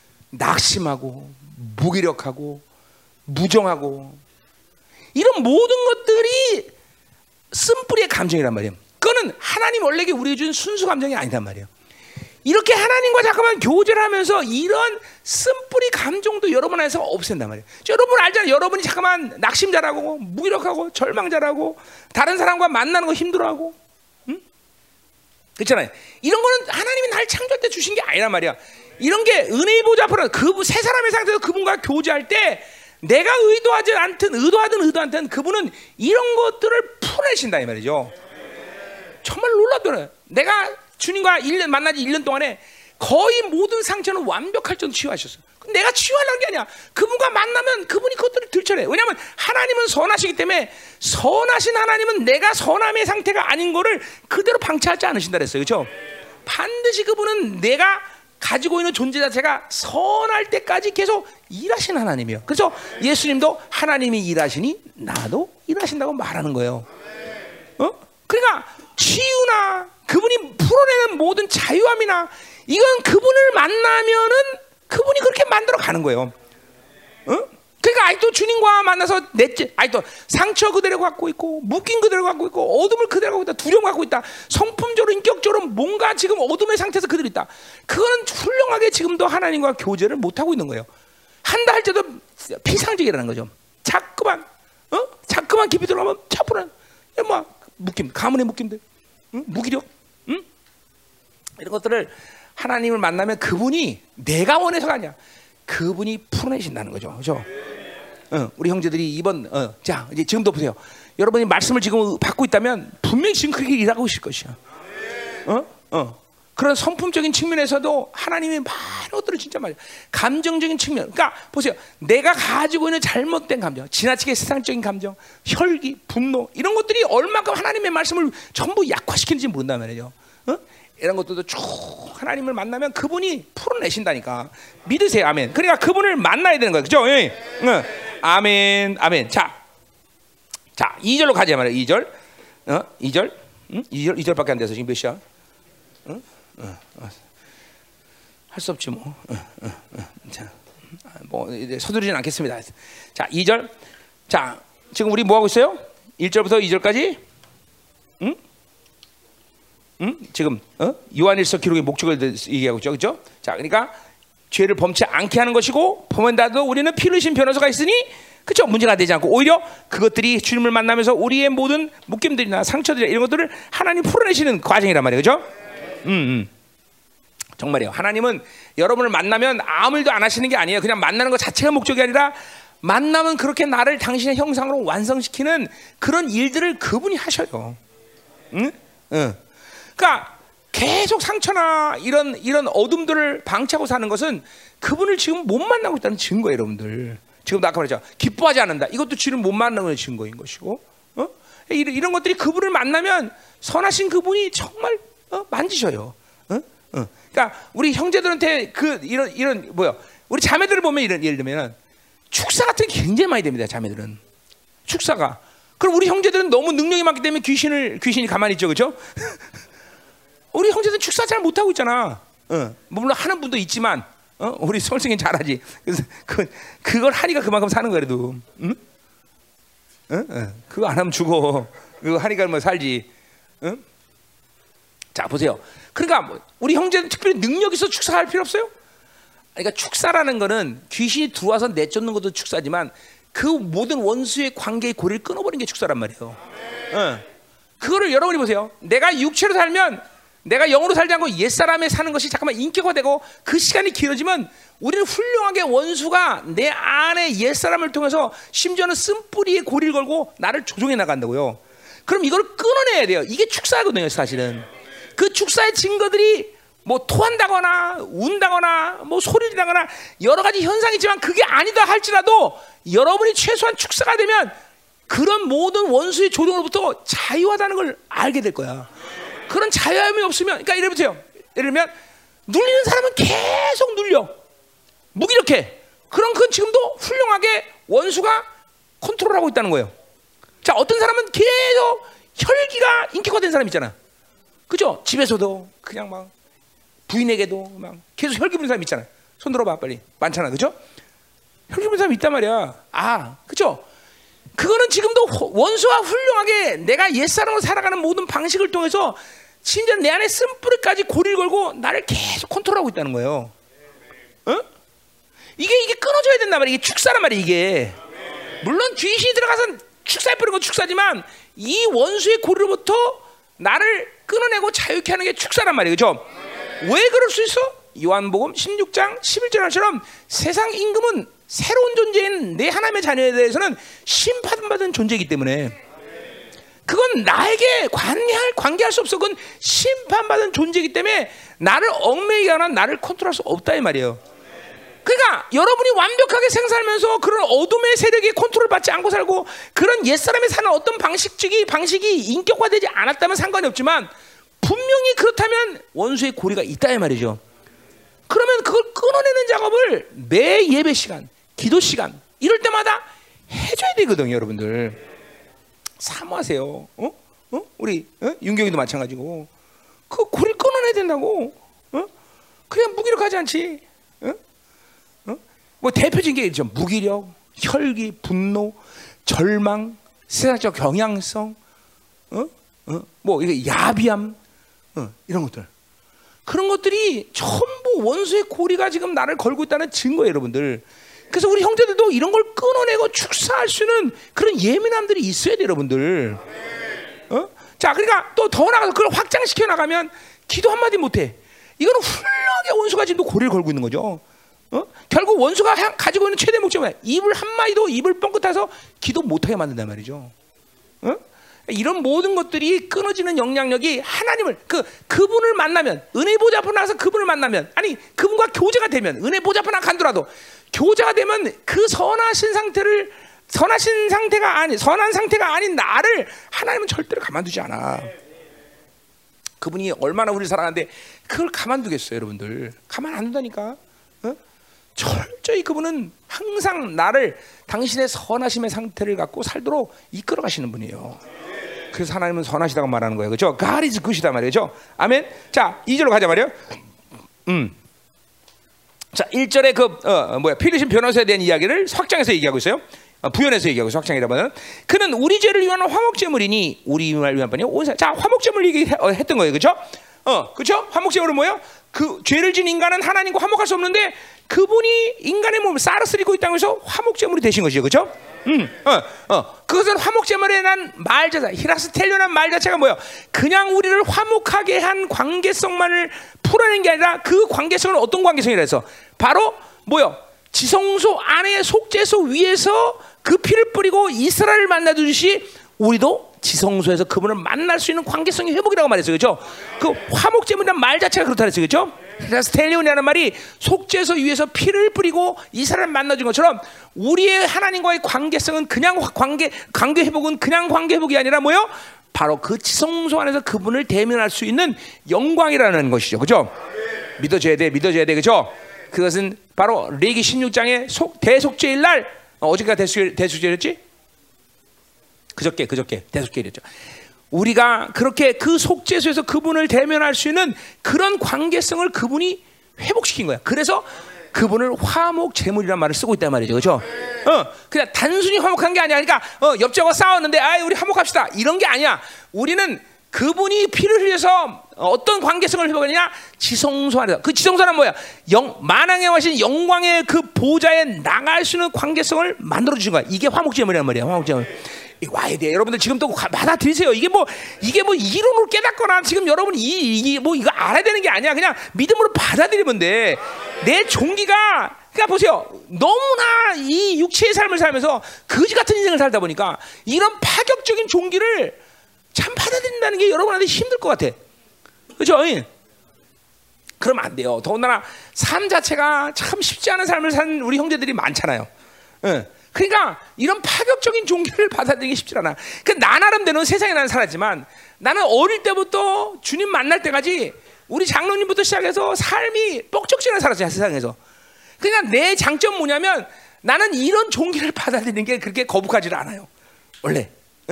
낙심하고 무기력하고 무정하고 이런 모든 것들이 쓴뿌리의 감정이란 말이에요. 그거는 하나님 원래 우리에게 준 순수 감정이 아니란 말이에요. 이렇게 하나님과 잠깐만 교제를 하면서 이런 쓴뿌리 감정도 여러분 안에서 없앤단 말이에요. 여러분 알잖아요. 여러분이 잠깐만 낙심자라고 무기력하고 절망자라고 다른 사람과 만나는 거 힘들어하고, 그렇잖아요. 이런 거는 하나님이 날 창조할 때 주신 게 아니란 말이야. 이런 게 은혜의 보좌 앞으로 그 세 사람의 상태에서 그분과 교제할 때 내가 의도하든 않든 그분은 이런 것들을 풀어내신다 이 말이죠. 정말 놀랍더라고요. 내가 주님과 만난 지 1년 동안에 거의 모든 상처는 완벽할 정도로 치유하셨어요. 내가 치유하려는 게 아니야. 그분과 만나면 그분이 그것들을 들춰내. 왜냐하면 하나님은 선하시기 때문에, 선하신 하나님은 내가 선함의 상태가 아닌 거를 그대로 방치하지 않으신다 그랬어요. 그렇죠? 반드시 그분은 내가 가지고 있는 존재 자체가 선할 때까지 계속 일하시는 하나님이에요. 그래서 예수님도 하나님이 일하시니 나도 일하신다고 말하는 거예요. 그러니까 치유나 그분이 풀어내는 모든 자유함이나 이건 그분을 만나면은 그분이 그렇게 만들어 가는 거예요. 그러니까 아직도 주님과 만나서 아직도 상처 그대로 갖고 있고 묶인 그대로 갖고 있고 어둠을 그대로 갖고 있다, 두려움 갖고 있다, 성품적으로 인격적으로 뭔가 지금 어둠의 상태에서 그대로 있다. 그거는 훌륭하게 지금도 하나님과 교제를 못 하고 있는 거예요. 한다 할 때도 피상적이라는 거죠. 자꾸만 조금만 깊이 들어가면 차분한 묶임, 가문의 묶임들, 응? 무기력, 응? 이런 것들을 하나님을 만나면 그분이 내가 원해서가 아니야. 그분이 풀어내신다는 거죠. 그죠? 우리 형제들이 이번, 자, 이제 지금도 보세요. 여러분이 말씀을 지금 받고 있다면 분명히 지금 그렇게 일하고 있을 것이야. 그런 성품적인 측면에서도 하나님이 많은 것들을 진짜 말이야. 감정적인 측면. 그러니까 보세요. 내가 가지고 있는 잘못된 감정, 지나치게 세상적인 감정, 혈기, 분노 이런 것들이 얼마큼 하나님의 말씀을 전부 약화시키는지 모른단 말이죠. 이런 것들도 쭉 하나님을 만나면 그분이 풀어내신다니까. 믿으세요. 아멘. 그러니까 그분을 만나야 되는 거예요. 그죠? 아멘. 아멘. 자, 2절로 가자 말이야. 2절. 2절. 2절밖에 안 돼서 지금 몇 시야? 할 수 없지 뭐. 자, 뭐 이제 서두르진 않겠습니다. 자, 2절. 자, 지금 우리 뭐 하고 있어요? 1절부터 2절까지. 지금 요한일서 기록의 목적을 얘기하고 있죠, 그렇죠? 자, 그러니까 죄를 범치 않게 하는 것이고 범한다도 우리는 피 흘리신 변호사가 있으니, 그렇죠? 문제가 되지 않고 오히려 그것들이 주님을 만나면서 우리의 모든 묶임들이나 상처들이나 이런 것들을 하나님 풀어내시는 과정이란 말이에요, 그렇죠? 정말이에요. 하나님은 여러분을 만나면 아무 일도 안 하시는 게 아니에요. 그냥 만나는 것 자체가 목적이 아니라 만나면 그렇게 나를 당신의 형상으로 완성시키는 그런 일들을 그분이 하셔요. 그러니까 계속 상처나 이런 어둠들을 방치하고 사는 것은 그분을 지금 못 만나고 있다는 증거예요, 여러분들. 지금도 아까 말했죠. 기뻐하지 않는다. 이것도 주님 못 만나는 증거인 것이고, 이런 것들이 그분을 만나면 선하신 그분이 정말 만지셔요. 그러니까 우리 형제들한테 이런 뭐야? 우리 자매들을 보면 예를 들면 축사 같은 게 굉장히 많이 됩니다. 자매들은 축사가. 그럼 우리 형제들은 너무 능력이 많기 때문에 귀신이 가만히 있죠, 그렇죠? 우리 형제들은 축사 잘 못하고 있잖아. 물론 하는 분도 있지만, 우리 설승이 잘하지. 그래서 그걸 하니까 그만큼 사는 거야, 그래도. 그거 안 하면 죽어. 그거 하니까 뭐 살지. 자, 보세요. 그러니까 우리 형제는 특별히 능력이 있어 축사할 필요 없어요. 그러니까 축사라는 거는 귀신이 들어와서 내쫓는 것도 축사지만 그 모든 원수의 관계의 고리를 끊어버리는 게 축사란 말이에요. 그거를 여러분이 보세요. 내가 육체로 살면, 내가 영으로 살지 않고 옛사람에 사는 것이 잠깐만 인격화되고 그 시간이 길어지면 우리는 훌륭하게 원수가 내 안에 옛사람을 통해서 심지어는 쓴뿌리에 고리를 걸고 나를 조종해 나간다고요. 그럼 이걸 끊어내야 돼요. 이게 축사거든요, 사실은. 그 축사의 증거들이 뭐 토한다거나 운다거나 뭐 소리를 나거나 여러 가지 현상이 있지만 그게 아니다 할지라도 여러분이 최소한 축사가 되면 그런 모든 원수의 조종으로부터 자유하다는 걸 알게 될 거야. 그런 자유함이 없으면, 그러니까 예를 들면 눌리는 사람은 계속 눌려 무기력해. 그럼 그건 지금도 훌륭하게 원수가 컨트롤하고 있다는 거예요. 자, 어떤 사람은 계속 혈기가 인격화된 사람 있잖아, 그죠? 집에서도 그냥 막 부인에게도 막 계속 혈기 부는 사람 있잖아. 손 들어봐 빨리. 많잖아, 그죠? 혈기 부는 사람 있단 말이야. 그죠? 그거는 지금도 원수와 훌륭하게 내가 옛사람으로 살아가는 모든 방식을 통해서 심지어 내 안에 쓴뿌리까지 고리를 걸고 나를 계속 컨트롤하고 있다는 거예요. 이게 끊어져야 된단 말이야. 이게 축사란 말이야, 이게. 물론 귀신이 들어가서 축사해버리는 건 축사지만 이 원수의 고리로부터 나를 끊어내고 자유케 하는 게 축사란 말이에요, 그죠? 왜 그럴 수 있어? 요한복음 16장 11절처럼 세상 임금은 새로운 존재인 내 하나님의 자녀에 대해서는 심판받은 존재이기 때문에 그건 나에게 관계할 수 없어. 그건 심판받은 존재이기 때문에 나를 얽매이게 하거나 나를 컨트롤할 수 없다 이 말이에요. 그러니까 여러분이 완벽하게 생살면서 그런 어둠의 세력에 컨트롤받지 않고 살고 그런 옛사람이 사는 어떤 방식이 인격화되지 않았다면 상관이 없지만 분명히 그렇다면 원수의 고리가 있다 이 말이죠. 그러면 그걸 끊어내는 작업을 매 예배 시간, 기도 시간 이럴 때마다 해줘야 되거든요, 여러분들. 사모하세요. 우리 윤경이도 마찬가지고 그 고리를 끊어내야 된다고. 그냥 무기력하지 않지. 뭐 대표적인 게 있죠. 무기력, 혈기, 분노, 절망, 세상적 경향성, 뭐 이게 야비함, 이런 것들. 그런 것들이 전부 원수의 고리가 지금 나를 걸고 있다는 증거예요, 여러분들. 그래서 우리 형제들도 이런 걸 끊어내고 축사할 수 있는 그런 예민함들이 있어야 돼요, 여러분들. 자, 그러니까 또 더 나가서 그걸 확장시켜 나가면 기도 한마디 못해. 이거는 훌륭하게 원수가 지금도 고리를 걸고 있는 거죠. 결국 원수가 가지고 있는 최대 목적은 입을 한마디도 입을 뻥끗해서 기도 못하게 만든단 말이죠. 이런 모든 것들이 끊어지는 영향력이 하나님을 그분을 만나면, 은혜 보좌 앞에 나가서 그분을 만나면, 아니 그분과 교제가 되면, 은혜 보좌 앞에 간더라도 교제가 되면 그 선한 상태가 아닌 나를 하나님은 절대로 가만두지 않아. 그분이 얼마나 우리를 사랑하는데 그걸 가만두겠어요, 여러분들. 가만 안 둔다니까. 철저히 그분은 항상 나를 당신의 선하심의 상태를 갖고 살도록 이끌어 가시는 분이에요. 그래서 하나님은 선하시다고 말하는 거예요. 그렇죠? God is good이다 말이죠. 아멘. 자, 2절로 가자 말이에요. 자, 1절에 필리신 변호사에 대한 이야기를 확장해서 얘기하고 있어요. 부연해서 얘기하고 있어요. 확장이다 보면 그는 우리 죄를 위한 화목제물이니 우리를 위한 분이 온 사. 자, 화목제물 얘기했던 거예요. 그렇죠? 그렇죠? 화목제물은 뭐예요? 그 죄를 진 인간은 하나님과 화목할 수 없는데 그분이 인간의 몸을 쌀을 입고 있다고 해서 화목제물이 되신 것이죠. 그렇죠? 그것은 화목제물에 난 말 자체, 히라스텔리오란 말 자체가 뭐예요? 그냥 우리를 화목하게 한 관계성만을 풀어낸 게 아니라 그 관계성은 어떤 관계성이라 해서 바로 뭐요? 지성소 안에 속죄소 위에서 그 피를 뿌리고 이스라엘을 만나주듯이 우리도 지성소에서 그분을 만날 수 있는 관계성의 회복이라고 말했어요. 그렇죠? 그 화목제물이란 말 자체가 그렇다 그랬어요. 그렇죠? 그래서 스텔리온이라는 말이 속죄소 위에서 피를 뿌리고 이스라엘을 만나준 것처럼 우리의 하나님과의 관계성은 그냥 관계 회복은 그냥 관계 회복이 아니라 뭐요? 바로 그 지성소 안에서 그분을 대면할 수 있는 영광이라는 것이죠. 그렇죠? 믿어줘야 돼. 그렇죠? 그것은 바로 레기 16장의 대속죄일 날 어제가 대속죄였지? 그저께 대속죄였죠. 우리가 그렇게 그 속죄소에서 그분을 대면할 수 있는 그런 관계성을 그분이 회복시킨 거야. 그래서 그분을 화목 제물이란 말을 쓰고 있단 말이죠. 그렇죠? 그냥 단순히 화목한 게 아니야. 그러니까 옆집하고 싸웠는데 우리 화목합시다. 이런 게 아니야. 우리는 그분이 피를 흘려서 어떤 관계성을 회복하느냐? 지성소 안에서. 그 지성소는 뭐야? 만왕에 와신 영광의 그 보좌에 나갈 수 있는 관계성을 만들어 주신 거야. 이게 화목제물이란 말이야. 화목제물. 와야 돼. 여러분들 지금 또 받아들이세요. 이게 뭐 이론으로 깨닫거나 지금 여러분 이거 알아야 되는 게 아니야. 그냥 믿음으로 받아들이면 돼. 내 종기가 그러니까 보세요. 너무나 이 육체의 삶을 살면서 거지 같은 인생을 살다 보니까 이런 파격적인 종기를 참 받아들인다는 게 여러분한테 힘들 것 같아. 그렇죠? 그러면 안 돼요. 더군다나 삶 자체가 참 쉽지 않은 삶을 산 우리 형제들이 많잖아요. 그러니까 이런 파격적인 종교를 받아들이기 쉽지 않아. 나 나름대로는 세상에 나는 살았지만 나는 어릴 때부터 주님 만날 때까지 우리 장로님부터 시작해서 삶이 뻑적지나 살았어요. 세상에서. 그러니까 내 장점 뭐냐면 나는 이런 종교를 받아들이는 게 그렇게 거북하지 않아요. 원래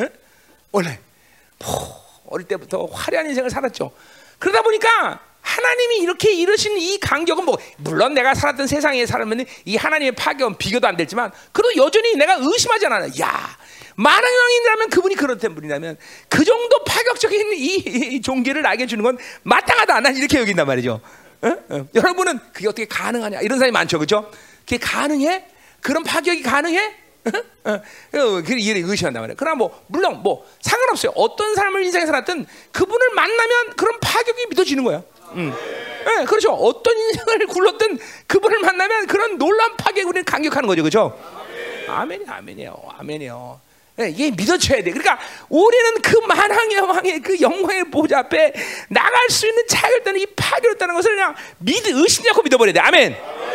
어릴 때부터 화려한 인생을 살았죠. 그러다 보니까 하나님이 이렇게 이루신 이 간격은 물론 내가 살았던 세상에 살면 이 하나님의 파격은 비교도 안 되지만 그래도 여전히 내가 의심하지 않아요. 야, 만왕의 왕이라면 그분이 그렇던 분이라면 그 정도 파격적인 이 종기를 나에게 주는 건 마땅하다. 난 이렇게 여긴단 말이죠. 여러분은 그게 어떻게 가능하냐? 이런 사람이 많죠, 그렇죠? 그게 가능해? 그런 파격이 가능해? 이렇게 의심한단 말이에요. 그러나 물론 상관없어요. 어떤 삶을 인생에 살았든 그분을 만나면 그런 파격이 믿어지는 거야. 네, 그렇죠. 어떤 인생을 굴렀든 그분을 만나면 그런 놀라운 파격이 우리는 감격하는 거죠, 그렇죠? 아멘이요. 네, 이게 믿어져야 돼. 그러니까 우리는 그 만왕의 왕의 그 영광의 보좌 앞에 나갈 수 있는 차이가 있다는 이 파격이 있다는 것을 그냥 의심지 않고 믿어버려야 돼. 아멘.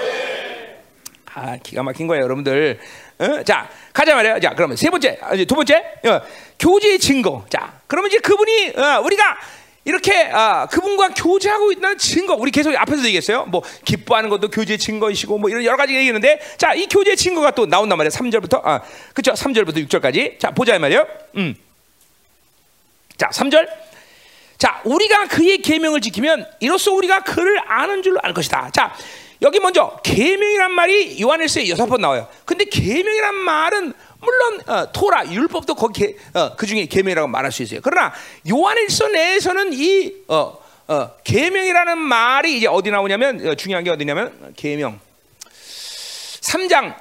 기가 막힌 거예요, 여러분들. 자, 가자 말이에요. 자, 그러면 두 번째, 교제의 증거. 자, 그러면 이제 그분이 우리가 이렇게 그분과 교제하고 있다는 증거. 우리 계속 앞에서 얘기했어요. 기뻐하는 것도 교제의 증거이시고 이런 여러 가지 얘기했는데, 자, 이 교제의 증거가 또 나온단 말이에요. 3절부터 그렇죠? 3절부터 6절까지. 자, 보자 말이에요. 자, 3절. 자, 우리가 그의 계명을 지키면 이로써 우리가 그를 아는 줄로 알 것이다. 자, 여기 먼저 계명이란 말이 요한일서에 6번 나와요. 근데 계명이란 말은 물론 토라 율법도 거기 그 중에 계명이라고 말할 수 있어요. 그러나 요한일서 내에서는 이 계명이라는 말이 이제 어디 나오냐면 중요한 게 어디냐면 계명 3장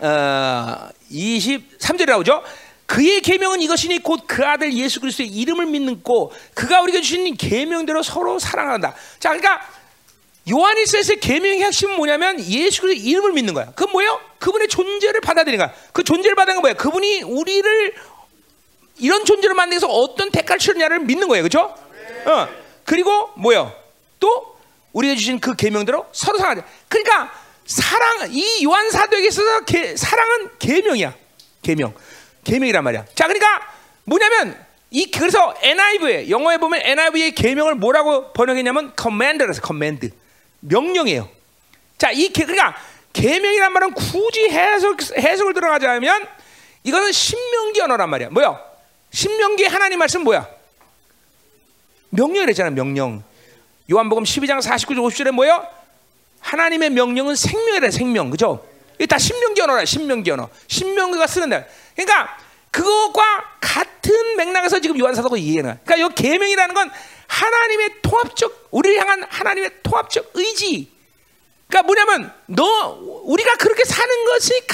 23절에 나오죠. 그의 계명은 이것이니 곧 그 아들 예수 그리스도의 이름을 믿고 그가 우리에게 주신 계명대로 서로 사랑한다. 자, 그러니까 요한일서에서의 계명의 핵심은 뭐냐면 예수 그리스도의 이름을 믿는 거야. 그건 뭐예요? 그분의 존재를 받아들이는 거야. 그 존재를 받는 건 뭐야? 그분이 우리를 이런 존재로 만들기 위해서 어떤 대가를 치르냐를 믿는 거예요. 그렇죠? 그리고 뭐예요? 또 우리가 주신 그 계명대로 서로 사랑하자. 그러니까 사랑, 이 요한 사도에게 있어서 사랑은 계명이야. 계명이란 말이야. 자, 그러니까 뭐냐면 그래서 NIV에 영어에 보면 NIV의 계명을 뭐라고 번역했냐면 command라서 command. 명령이에요. 자, 그러니까 계명이란 말은 굳이 해석을 들어가자면 이거는 신명기 언어란 말이야. 뭐야? 신명기 하나님 말씀 뭐야? 명령이랬잖아. 명령. 요한복음 12장 49절 50절에 뭐예요? 하나님의 명령은 생명이래. 생명. 그죠? 이게 다 신명기 언어라. 신명기 언어. 신명기가 쓰는 날. 그러니까 그것과 같은 맥락에서 지금 요한 사도가 이해하는 거야. 그러니까 이 계명이라는 건 하나님의 통합적, 우리를 향한 하나님의 통합적 의지. 그러니까 뭐냐면 우리가 그렇게 사는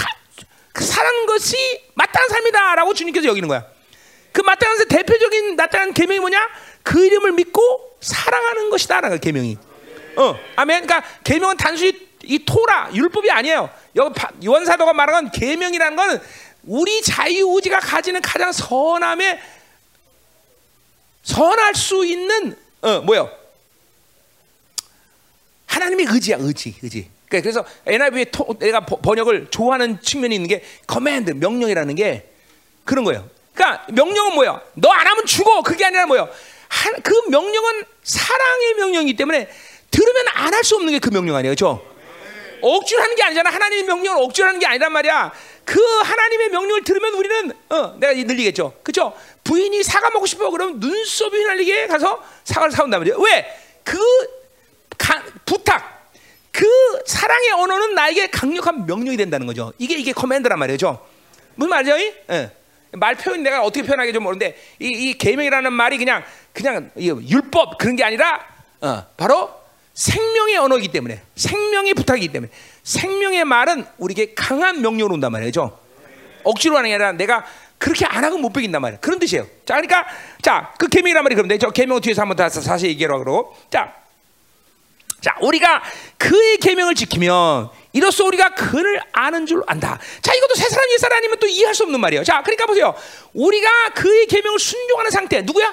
것이 마땅한 삶이다라고 주님께서 여기는 거야. 그 마땅한 대표적인 나타난 계명이 뭐냐? 그 이름을 믿고 사랑하는 것이다라는 거야, 계명이. 아멘. 그러니까 계명은 단순히 이 토라 율법이 아니에요. 여기 요한 사도가 말하는 계명이라는 건 우리 자유의지가 가지는 가장 선할 수 있는 뭐요? 하나님의 의지야, 의지. 그래서 NIV의 내가 번역을 좋아하는 측면이 있는 게 command, 명령이라는 게 그런 거예요. 그러니까 명령은 뭐야? 너 안 하면 죽어. 그게 아니라 뭐야? 그 명령은 사랑의 명령이기 때문에 들으면 안 할 수 없는 게 그 명령 아니에요, 그렇죠? 억지로 하는 게 아니잖아. 하나님의 명령을 억지로 하는 게 아니란 말이야. 그 하나님의 명령을 들으면 우리는 내가 늘리겠죠, 그렇죠? 부인이 사과 먹고 싶어 그러면 눈썹이 휘날리게 가서 사과를 사온단 말이야. 왜? 부탁, 그 사랑의 언어는 나에게 강력한 명령이 된다는 거죠. 이게 커맨드란 말이죠. 무슨 말이죠? 말 표현 내가 어떻게 표현하기 좀 모르는데 이 계명이라는 말이 그냥 율법 그런 게 아니라 바로 생명의 언어이기 때문에, 생명의 부탁이기 때문에, 생명의 말은 우리에게 강한 명령으로 온단 말이죠. 억지로 하는 게 아니라 내가 그렇게 안 하고 못 베긴단 말이에요. 그런 뜻이에요. 자, 그러니까 그 계명이란 말이 그런데 저 계명 뒤에서 한번 다시 얘기하라고 그러고, 자, 우리가 그의 계명을 지키면 이로써 우리가 그를 아는 줄 안다. 자, 이것도 새 사람 옛 사람 아니면 또 이해할 수 없는 말이에요. 자, 그러니까 보세요. 우리가 그의 계명을 순종하는 상태 누구야?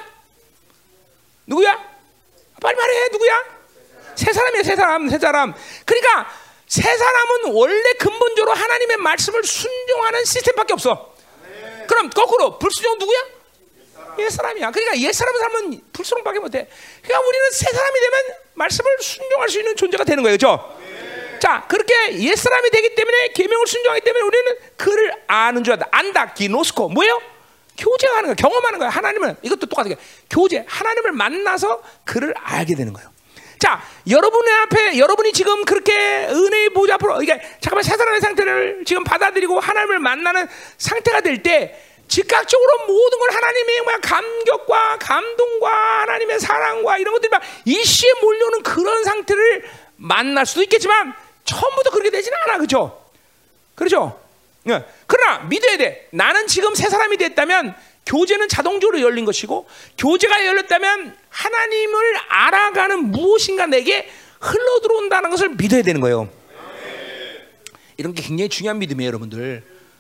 빨리 말해. 누구야? 새 사람이야, 새 사람. 그러니까 새 사람은 원래 근본적으로 하나님의 말씀을 순종하는 시스템밖에 없어. 그럼 거꾸로 불순종 누구야? 옛 사람이야. 그러니까 옛 사람은 살면 불순종밖에 못해. 그러니까 우리는 새 사람이 되면 말씀을 순종할 수 있는 존재가 되는 거예요, 그렇죠? 자, 그렇게 옛 사람이 되기 때문에 계명을 순종하기 때문에 우리는 그를 아는 줄 안다. 기노스코 뭐예요? 교제하는 거야, 경험하는 거야. 하나님을 이것도 똑같아요. 교제, 하나님을 만나서 그를 알게 되는 거예요. 자, 여러분이 지금 그렇게 은혜의 보좌 앞으로 이게 잠깐만 새 사람의 상태를 지금 받아들이고 하나님을 만나는 상태가 될 때 즉각적으로 모든 걸 하나님의 감격과 감동과 하나님의 사랑과 이런 것들이 막 일시에 몰려오는 그런 상태를 만날 수도 있겠지만 처음부터 그렇게 되지는 않아, 그렇죠? 그렇죠? 그러나 믿어야 돼. 나는 지금 새 사람이 됐다면 교제는 자동적으로 열린 것이고, 교제가 열렸다면 하나님을 알아가는 무엇인가 내게 흘러 들어온다는 것을 믿어야 되는 거예요. 이런 게 굉장히 중요한 믿음이에요, 여러분들.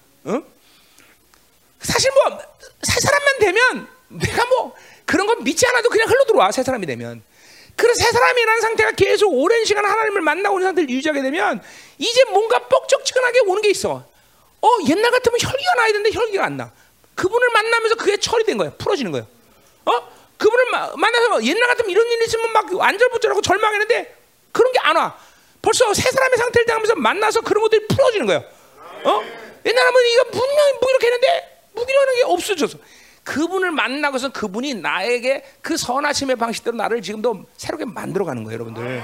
사실 새 사람만 되면 내가 그런 건 믿지 않아도 그냥 흘러 들어와. 새 사람이 되면. 그래서 새 사람이라는 상태가 계속 오랜 시간 하나님을 만나고 있는 상태를 유지하게 되면 이제 뭔가 뻑적지근하게 오는 게 있어. 옛날 같으면 혈기가 나야 되는데 혈기가 안 나. 그분을 만나면서 그게 처리된 거예요. 풀어지는 거예요. 그분을 만나서 옛날 같으면 이런 일이 있으면 막 안절부절하고 절망했는데 그런 게 안 와. 벌써 새 사람의 상태를 당하면서 만나서 그런 것들이 풀어지는 거예요. 옛날에는 이거 분명히 이렇게 했는데 무기력한 게 없어졌어. 그분을 만나고서 그분이 나에게 그 선하심의 방식대로 나를 지금도 새롭게 만들어가는 거예요, 여러분들.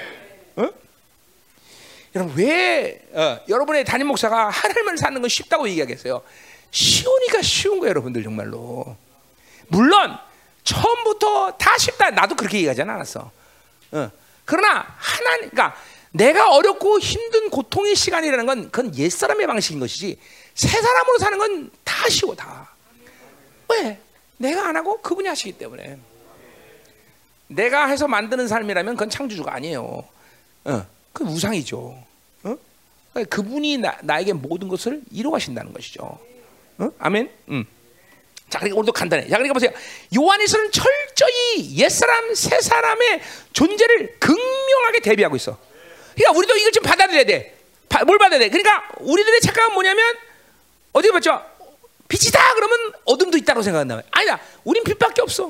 여러분 왜 여러분의 담임 목사가 하나님을 사는 건 쉽다고 얘기하겠어요? 쉬우니까 쉬운 거예요, 여러분들 정말로. 물론 처음부터 다 쉽다. 나도 그렇게 얘기하지 않았어. 그러나 그러니까 내가 어렵고 힘든 고통의 시간이라는 건 그건 옛사람의 방식인 것이지 새 사람으로 사는 건 다 쉬워 다. 왜? 내가 안 하고 그분이 하시기 때문에. 내가 해서 만드는 삶이라면 그건 창조주가 아니에요. 그건 우상이죠. 그분이 나에게 모든 것을 이루어가신다는 것이죠. 아멘. 자, 그러니까 오늘도 간단해. 자, 그러니까 보세요. 요한에서는 철저히 옛사람, 새사람의 존재를 극명하게 대비하고 있어. 그러니까 우리도 이걸 좀 받아들여야 돼. 뭘 받아야 돼? 그러니까 우리들의 착각은 뭐냐면 어디 봤죠? 빛이다 그러면 어둠도 있다고 생각한다. 아니다. 우린 빛밖에 없어.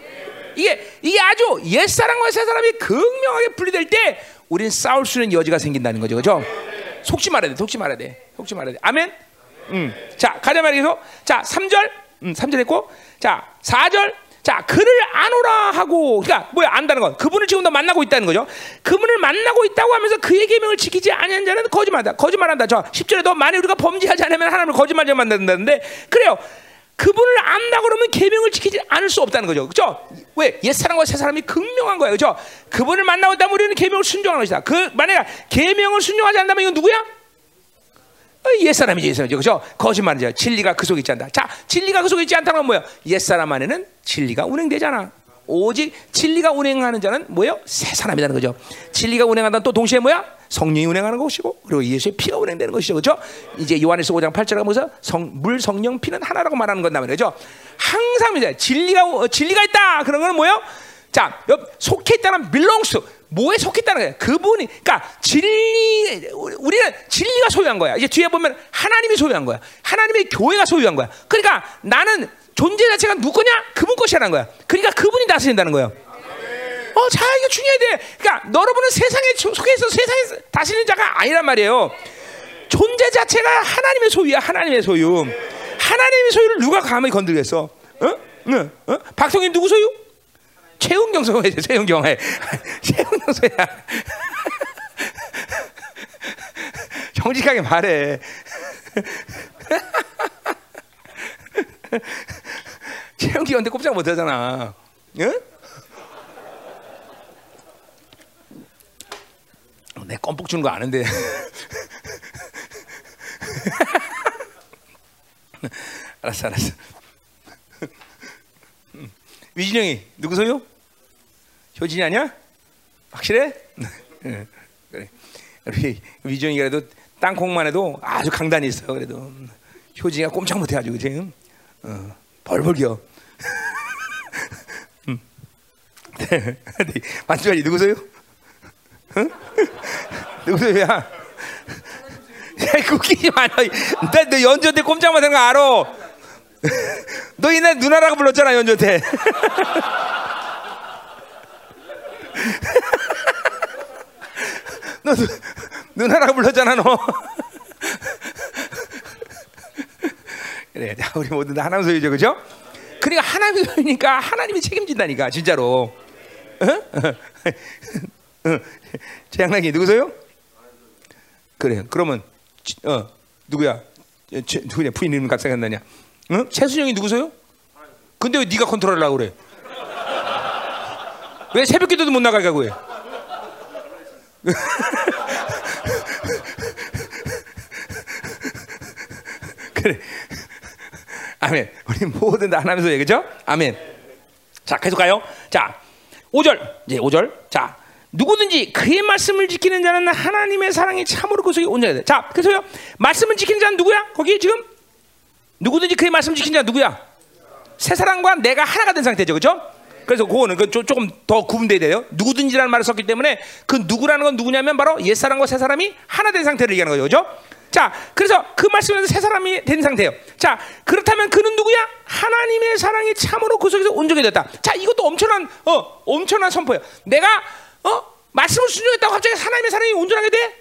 이게 아주 옛사람과 새사람이 극명하게 분리될 때 우린 싸울 수 있는 여지가 생긴다는 거죠. 그죠? 속지 말아야 돼. 속지 말아야 돼. 속지 말아야 돼. 아멘. 자, 가자 말이죠. 자, 3절. 3절 했고. 자, 4절. 자, 그를 아노라 하고, 그러니까 뭐야 안다는 건 그분을 지금 도 만나고 있다는 거죠. 그분을 만나고 있다고 하면서 그의 계명을 지키지 아니한 자는 거짓말한다. 거짓말한다. 저 10절에도 만일 우리가 범죄하지 않으면 하나님을 거짓말을 만든다는데 그래요. 그분을 안다 그러면 계명을 지키지 않을 수 없다는 거죠. 그렇죠? 왜? 옛사람과 새사람이 극명한 거예요. 그렇죠? 그분을 만나고 있다면 우리는 계명을 순종하는 것이다. 만약에 계명을 순종하지 않는다면 이건 누구야? 옛사람이지, 옛사람이죠. 그죠? 거짓말이죠. 진리가 그 속에 있지 않다. 자, 진리가 그 속에 있지 않다는 건 뭐야? 옛사람 안에는 진리가 운행되잖아. 오직 진리가 운행하는 자는 뭐예요? 새 사람이라는 거죠. 진리가 운행한다는 또 동시에 뭐야? 성령이 운행하는 것이고 그리고 예수의 피가 운행되는 것이죠. 그렇죠? 이제 요한일서 5장 8절에 보면서 물, 성령, 피는 하나라고 말하는 건다 말이죠. 항상 이제 진리가 있다. 그런 거는 뭐예요? 자, 속해 있다는 belongs to 뭐에 속해 있다는 거예요. 그분이 그러니까 우리는 진리가 소유한 거야. 이제 뒤에 보면 하나님이 소유한 거야. 하나님의 교회가 소유한 거야. 그러니까 나는 존재 자체가 누구냐? 그분 것이라는 거야. 그러니까 그분이 다스린다는 거예요. 자, 이거 중요해야 돼. 그러니까 여러분은 세상에 속해서 세상에 다스리는 자가 아니란 말이에요. 존재 자체가 하나님의 소유야. 하나님의 소유. 하나님의 소유를 누가 감히 건들겠어? 박성인 누구 소유? 최은경 소유야. 최은경 소유야. 정직하게 말해. 최은경한테 꼼짝 못하잖아. 응? 내 껌뻑 주는 거 아는데. 알았어. 위진영이 누구 소유? 효진이 아니야? 확실해? 그래. 우리 위진영이가 그래도 땅콩만 해도 아주 강단이 있어. 그래도 효진이가 꼼짝 못해가지고 지금 벌벌 기어. 만주아니 누구 소유? 응? 누구 소유야? 야, 웃기지 마. 너 연주 때 꼼짝 못하는 거 알아. 너 옛날 누나라고 불렀잖아 연주 때. 너 누나라고 불렀잖아 너. 그래, 우리 모두 다 하나님 소유죠, 그죠? 그러니까 하나님 소유니까 하나님이 책임진다니까 진짜로. 최양락이 누구 소유? 그래, 그러면 누구야? 누구냐? 부인 이름 갑자기 안 나냐? 응? 최순영이 누구 소유? 근데 왜 네가 컨트롤하려고 그래? 왜 새벽기도도 못 나가게 하고 해? 그래. 아멘. 우리 모든 다 하나님 소유, 그죠? 아멘. 자, 계속 가요. 자, 5절. 이제 5절. 자, 누구든지 그의 말씀을 지키는 자는 하나님의 사랑이 참으로 그 속에 온전해야 돼. 자, 그래서요. 말씀을 지키는 자는 누구야? 거기 지금 누구든지 그의 말씀을 지키는 자는 누구야? 새 사람과 내가 하나가 된 상태죠, 그렇죠? 그래서 그거는 조금 더 구분돼야 돼요. 누구든지라는 말을 썼기 때문에 그 누구라는 건 누구냐면 바로 옛 사람과 새 사람이 하나 된 상태를 얘기하는 거죠, 그렇죠? 자, 그래서 그 말씀에서 새 사람이 된 상태예요. 자, 그렇다면 그는 누구야? 하나님의 사랑이 참으로 그 속에서 온전히 됐다. 자, 이것도 엄청난 선포예요. 내가 말씀을 순종했다고 갑자기 하나님의 사랑이 온전하게 돼?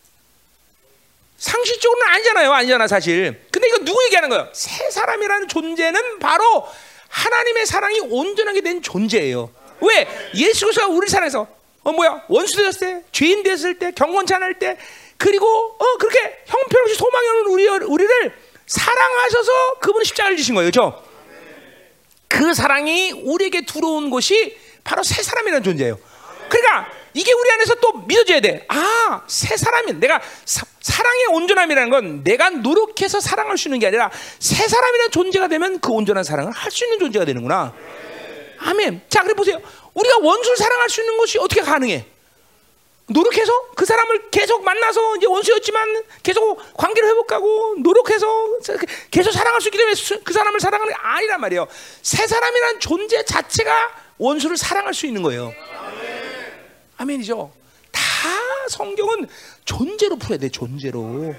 상식적으로는 아니잖아 사실. 근데 이거 누구 얘기하는 거예요? 새 사람이라는 존재는 바로 하나님의 사랑이 온전하게 된 존재예요. 왜? 예수 그리스도가 우리 사랑해서 원수 되었을 때, 죄인 되었을 때, 경건치 않을 때, 그리고 그렇게 형편없이 소망이 없는 우리를 사랑하셔서 그분은 십자가를 지신 거예요, 그렇죠? 그 사랑이 우리에게 들어온 것이 바로 새 사람이라는 존재예요. 그러니까 이게 우리 안에서 또 믿어져야 돼. 아, 새 사람이 내가 사랑의 온전함이라는 건 내가 노력해서 사랑할 수 있는 게 아니라 새 사람이라는 존재가 되면 그 온전한 사랑을 할 수 있는 존재가 되는구나. 아멘. 자, 그래 보세요. 우리가 원수를 사랑할 수 있는 것이 어떻게 가능해? 노력해서 그 사람을 계속 만나서 이제 원수였지만 계속 관계를 회복하고 노력해서 계속 사랑할 수 있기 때문에 그 사람을 사랑하는 게 아니란 말이에요. 새 사람이라는 존재 자체가 원수를 사랑할 수 있는 거예요. 아멘이죠. 다 성경은 존재로 풀어야 돼. 존재로.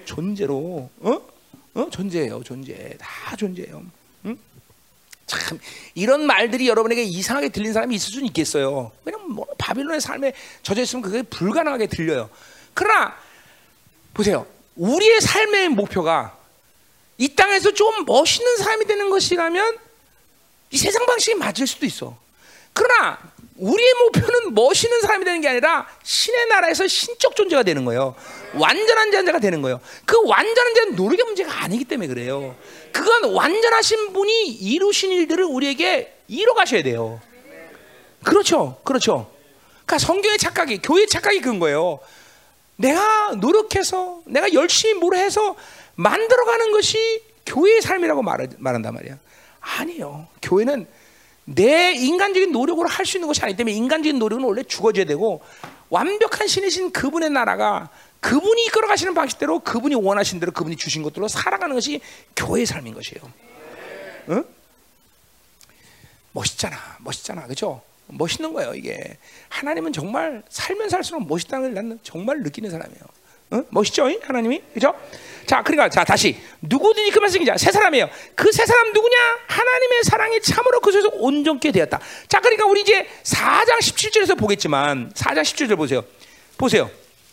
존재예요. 존재. 다 존재예요. 응? 참 이런 말들이 여러분에게 이상하게 들린 사람이 있을 수는 있겠어요. 왜냐면 뭐 바빌론의 삶에 젖어 있으면 그게 불가능하게 들려요. 그러나 보세요. 우리의 삶의 목표가 이 땅에서 좀 멋있는 사람이 되는 것이라면 이 세상 방식이 맞을 수도 있어. 그러나 우리의 목표는 멋있는 사람이 되는 게 아니라 신의 나라에서 신적 존재가 되는 거예요. 완전한 존재가 되는 거예요. 그 완전한 존재는 노력의 문제가 아니기 때문에 그래요. 그건 완전하신 분이 이루신 일들을 우리에게 이뤄 가셔야 돼요. 그렇죠. 그러니까 성경의 착각이, 교회의 착각이 그런 거예요. 내가 노력해서, 내가 열심히 뭘 해서 만들어가는 것이 교회의 삶이라고 말한단 말이야. 아니에요. 교회는 내 인간적인 노력으로 할 수 있는 것이 아니기 때문에 인간적인 노력은 원래 죽어져야 되고 완벽한 신이신 그분의 나라가 그분이 이끌어 가시는 방식대로 그분이 원하신 대로 그분이 주신 것들로 살아가는 것이 교회의 삶인 것이에요. 응? 멋있잖아. 그렇죠? 멋있는 거예요. 이게 하나님은 정말 살면 살수록 멋있다는 걸 나는 정말 느끼는 사람이에요. 응? 멋있죠? 하나님이? 그렇죠? 자, 그러니까 자 다시 누구든지 그 말씀이자 새 사람이에요. 그 새 사람 누구냐? 하나님의 사랑이 참으로 그 속에서 온전케 되었다. 자, 그러니까 우리 이제 4장 17절에서 보겠지만 4장 17절 보세요.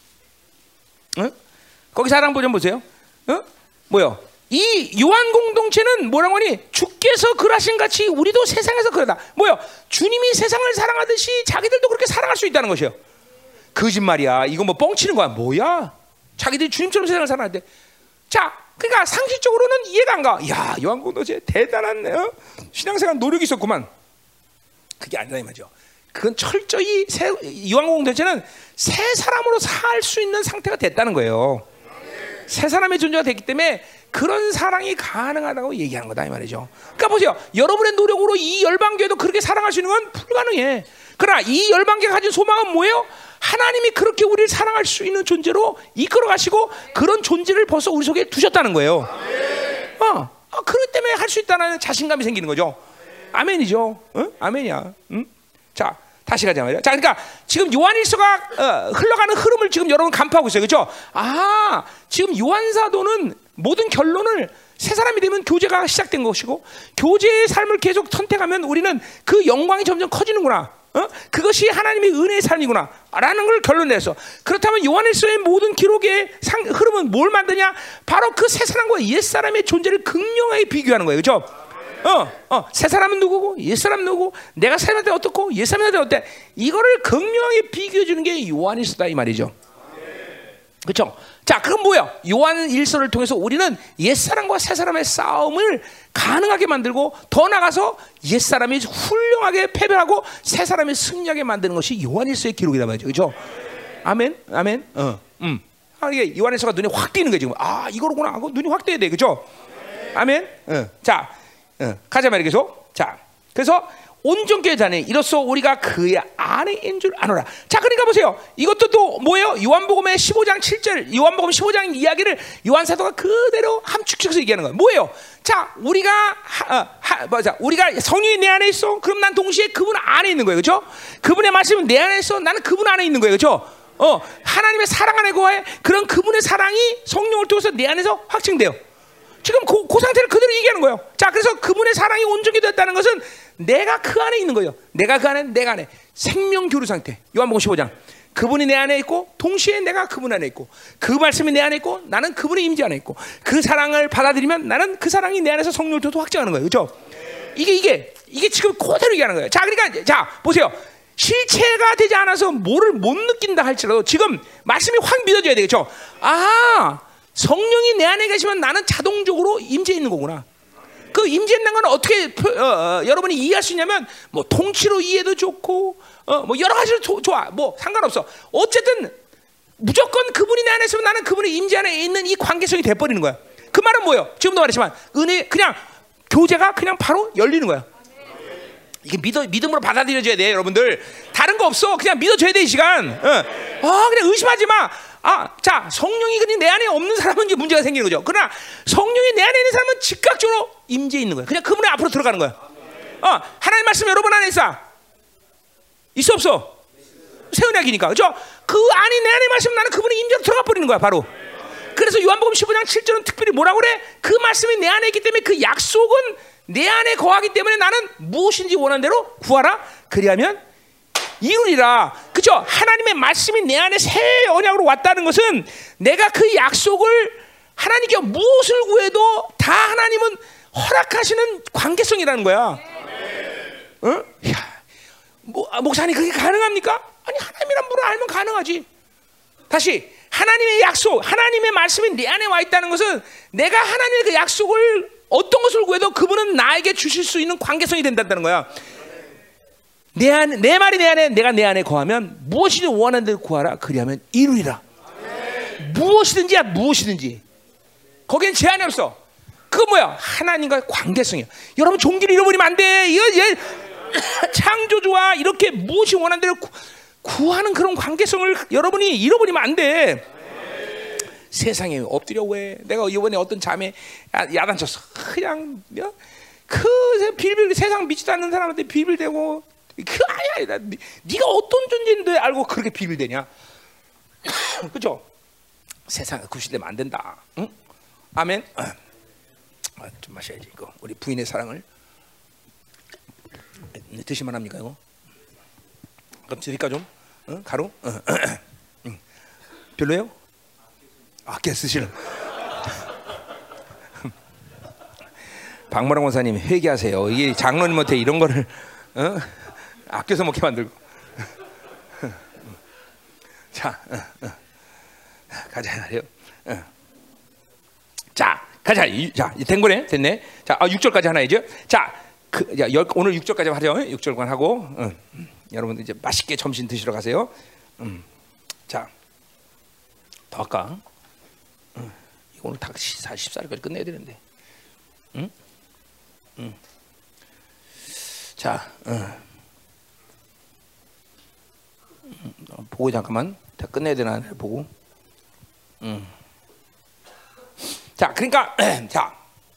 응? 거기 사랑 보좀 보세요. 응? 뭐요? 이 요한 공동체는 뭐라고 하니? 주께서 그러신 같이 우리도 세상에서 그러다. 뭐요? 주님이 세상을 사랑하듯이 자기들도 그렇게 사랑할 수 있다는 것이에요. 거짓말이야. 이거 뭐 뻥치는 거야. 뭐야? 자기들이 주님처럼 세상을 사랑하는데. 자, 그러니까 상식적으로는 이해가 안 가. 야, 요한 공동체 대단한 신앙생활 노력이 있었구만. 그게 아니라 이 말이죠. 그건 철저히 요한 공동체는 새 사람으로 살 수 있는 상태가 됐다는 거예요. 새 사람의 존재가 됐기 때문에 그런 사랑이 가능하다고 얘기하는 거다 이 말이죠. 그러니까 보세요. 여러분의 노력으로 이 열방교회도 그렇게 사랑할 수 있는 건 불가능해. 그러나 이 열방교회가 가진 소망은 뭐예요? 하나님이 그렇게 우리를 사랑할 수 있는 존재로 이끌어 가시고 그런 존재를 벌써 우리 속에 두셨다는 거예요. 그렇기 때문에 할 수 있다는 자신감이 생기는 거죠. 아멘이죠. 응? 아멘이야. 응? 자, 다시 가자 말이야. 자, 그러니까 지금 요한일서가 흘러가는 흐름을 지금 여러분 간파하고 있어요. 그렇죠? 아, 지금 요한사도는 모든 결론을 새 사람이 되면 교제가 시작된 것이고 교제의 삶을 계속 선택하면 우리는 그 영광이 점점 커지는구나. 그것이 하나님의 은혜의 삶이구나 라는 걸 결론내서 그렇다면 요한일서의 모든 기록의 흐름은 뭘 만드냐? 바로 그 새 사람과 옛 사람의 존재를 극명하게 비교하는 거예요. 그렇죠? 새 사람은 누구고 옛 사람은 누구고 내가 새 사람한테 어떻고 옛 사람한테 어때? 이거를 극명하게 비교해 주는 게 요한일서다 이 말이죠. 그렇죠? 자, 그럼 뭐야? 요한일서를 통해서 우리는 옛사람과 새사람의 싸움을 가능하게 만들고 더 나가서 옛사람이 훌륭하게 패배하고 새사람이 승리하게 만드는 것이 요한일서의 기록이란 말이죠. 그렇죠? 아멘. 이게 요한일서가 눈에 확 띄는 거예요. 지금. 아, 이거로구나 하고 눈이 확 띄어야 돼. 그렇죠? 아멘. 자, 가자 말이야 계속. 자, 그래서 온전케 되니 이로써 우리가 그의 안에 있는 줄 아노라. 자, 그러니까 보세요. 이것도 또 뭐예요? 요한복음의 15장 7절, 요한복음 15장 이야기를 요한 사도가 그대로 함축해서 얘기하는 거예요. 뭐예요? 자, 우리가 우리가 성령이 내 안에 있어. 그럼 난 동시에 그분 안에 있는 거예요, 그렇죠? 그분의 말씀은 내 안에 있어. 나는 그분 안에 있는 거예요, 그렇죠? 하나님의 사랑 안에 거해. 그런 그분의 사랑이 성령을 통해서 내 안에서 확증돼요. 지금 그 상태를 그대로 얘기하는 거예요. 자, 그래서 그분의 사랑이 온전히 됐다는 것은 내가 그 안에 있는 거예요. 내가 그 안에, 내가 안에 생명 교류 상태. 요한복음 15장. 그분이 내 안에 있고 동시에 내가 그분 안에 있고 그 말씀이 내 안에 있고 나는 그분의 임재 안에 있고 그 사랑을 받아들이면 나는 그 사랑이 내 안에서 성령을 통해서 확증하는 거예요. 그렇죠? 이게 지금 그대로 얘기하는 거예요. 자, 그러니까 자, 보세요. 실체가 되지 않아서 뭐를 못 느낀다 할지라도 지금 말씀이 확 믿어져야 되겠죠. 아, 성령이 내 안에 계시면 나는 자동적으로 임재해 있는 거구나. 그 임재라는 건 어떻게 여러분이 이해할 수 있냐면 뭐 통치로 이해도 좋고 뭐 여러 가지로 좋아. 뭐 상관없어. 어쨌든 무조건 그분이 내 안에 있으면 나는 그분의 임재 안에 있는 이 관계성이 돼버리는 거야. 그 말은 뭐예요? 지금도 말했지만 은혜 그냥 교제가 그냥 바로 열리는 거야. 이게 믿음으로 받아들여져야 돼, 여러분들. 다른 거 없어. 그냥 믿어줘야 돼, 이 시간. 그냥 의심하지 마. 자, 성령이 그냥 내 안에 없는 사람은 이제 문제가 생기는 거죠. 그러나 성령이 내 안에 있는 사람은 즉각적으로 임재에 있는 거야. 그냥 그분의 앞으로 들어가는 거야. 하나님 말씀 여러분 안에 있어 없어? 새 언약이니까, 그죠? 그 안이 내 안에 말씀 나는 그분의 임재로 들어가 버리는 거야, 바로. 그래서 요한복음 15장 7절은 특별히 뭐라고 그래? 그 말씀이 내 안에 있기 때문에 그 약속은 내 안에 거하기 때문에 나는 무엇인지 원하는 대로 구하라. 그리하면 이루리라. 그죠? 하나님의 말씀이 내 안에 새 언약으로 왔다는 것은 내가 그 약속을 하나님께 무엇을 구해도 다 하나님은 허락하시는 관계성이라는 거야. 야, 목사님 그게 가능합니까? 아니, 하나님이란 분을 알면 가능하지. 다시 하나님의 약속, 하나님의 말씀이 내 안에 와 있다는 것은 내가 하나님의 그 약속을 어떤 것을 구해도 그분은 나에게 주실 수 있는 관계성이 된다는 거야. 내 말이 내 안에, 내가 내 안에 거하면 무엇이든 원하는 대로 구하라. 그리하면 이루리라. 무엇이든지야, 무엇이든지. 거기엔 제한이 없어. 그거 뭐야? 하나님과 관계성이야. 여러분 종기를 잃어버리면 안 돼. 창조주와 이렇게 무엇이 원하는 대로 구하는 그런 관계성을 여러분이 잃어버리면 안 돼. 세상에 엎드려 왜? 내가 이번에 어떤 자매 야단쳤어. 그냥 그 빌빌 세상 믿지도 않는 사람한테 빌빌대고 그 아야. 네가 어떤 존재인데 알고 그렇게 빌빌대냐? 그죠? 세상에 굽실되면 안 된다. 응? 아멘. 좀 마셔야지 이거. 우리 부인의 사랑을 드시면 합니까 이거? 그럼 드릴까 좀? 가루? 별로예요? 아껴 쓰시는. 박모랑 원사님 회개하세요. 이게 장로님한테 이런 거를 아껴서 먹게 만들고. 자, 가자 말이요. 자, 가자. 자, 된 거네, 됐네. 자, 6절까지 하나 이제. 자, 오늘 6절까지 하죠. 6절간 하고, 여러분들 이제 맛있게 점심 드시러 가세요. 자, 더 할까? 오늘 다 14일까지 끝내야 되는데. 자, 보고 잠깐만. 다 끝내야 되나 보고. 자, 그러니까 자,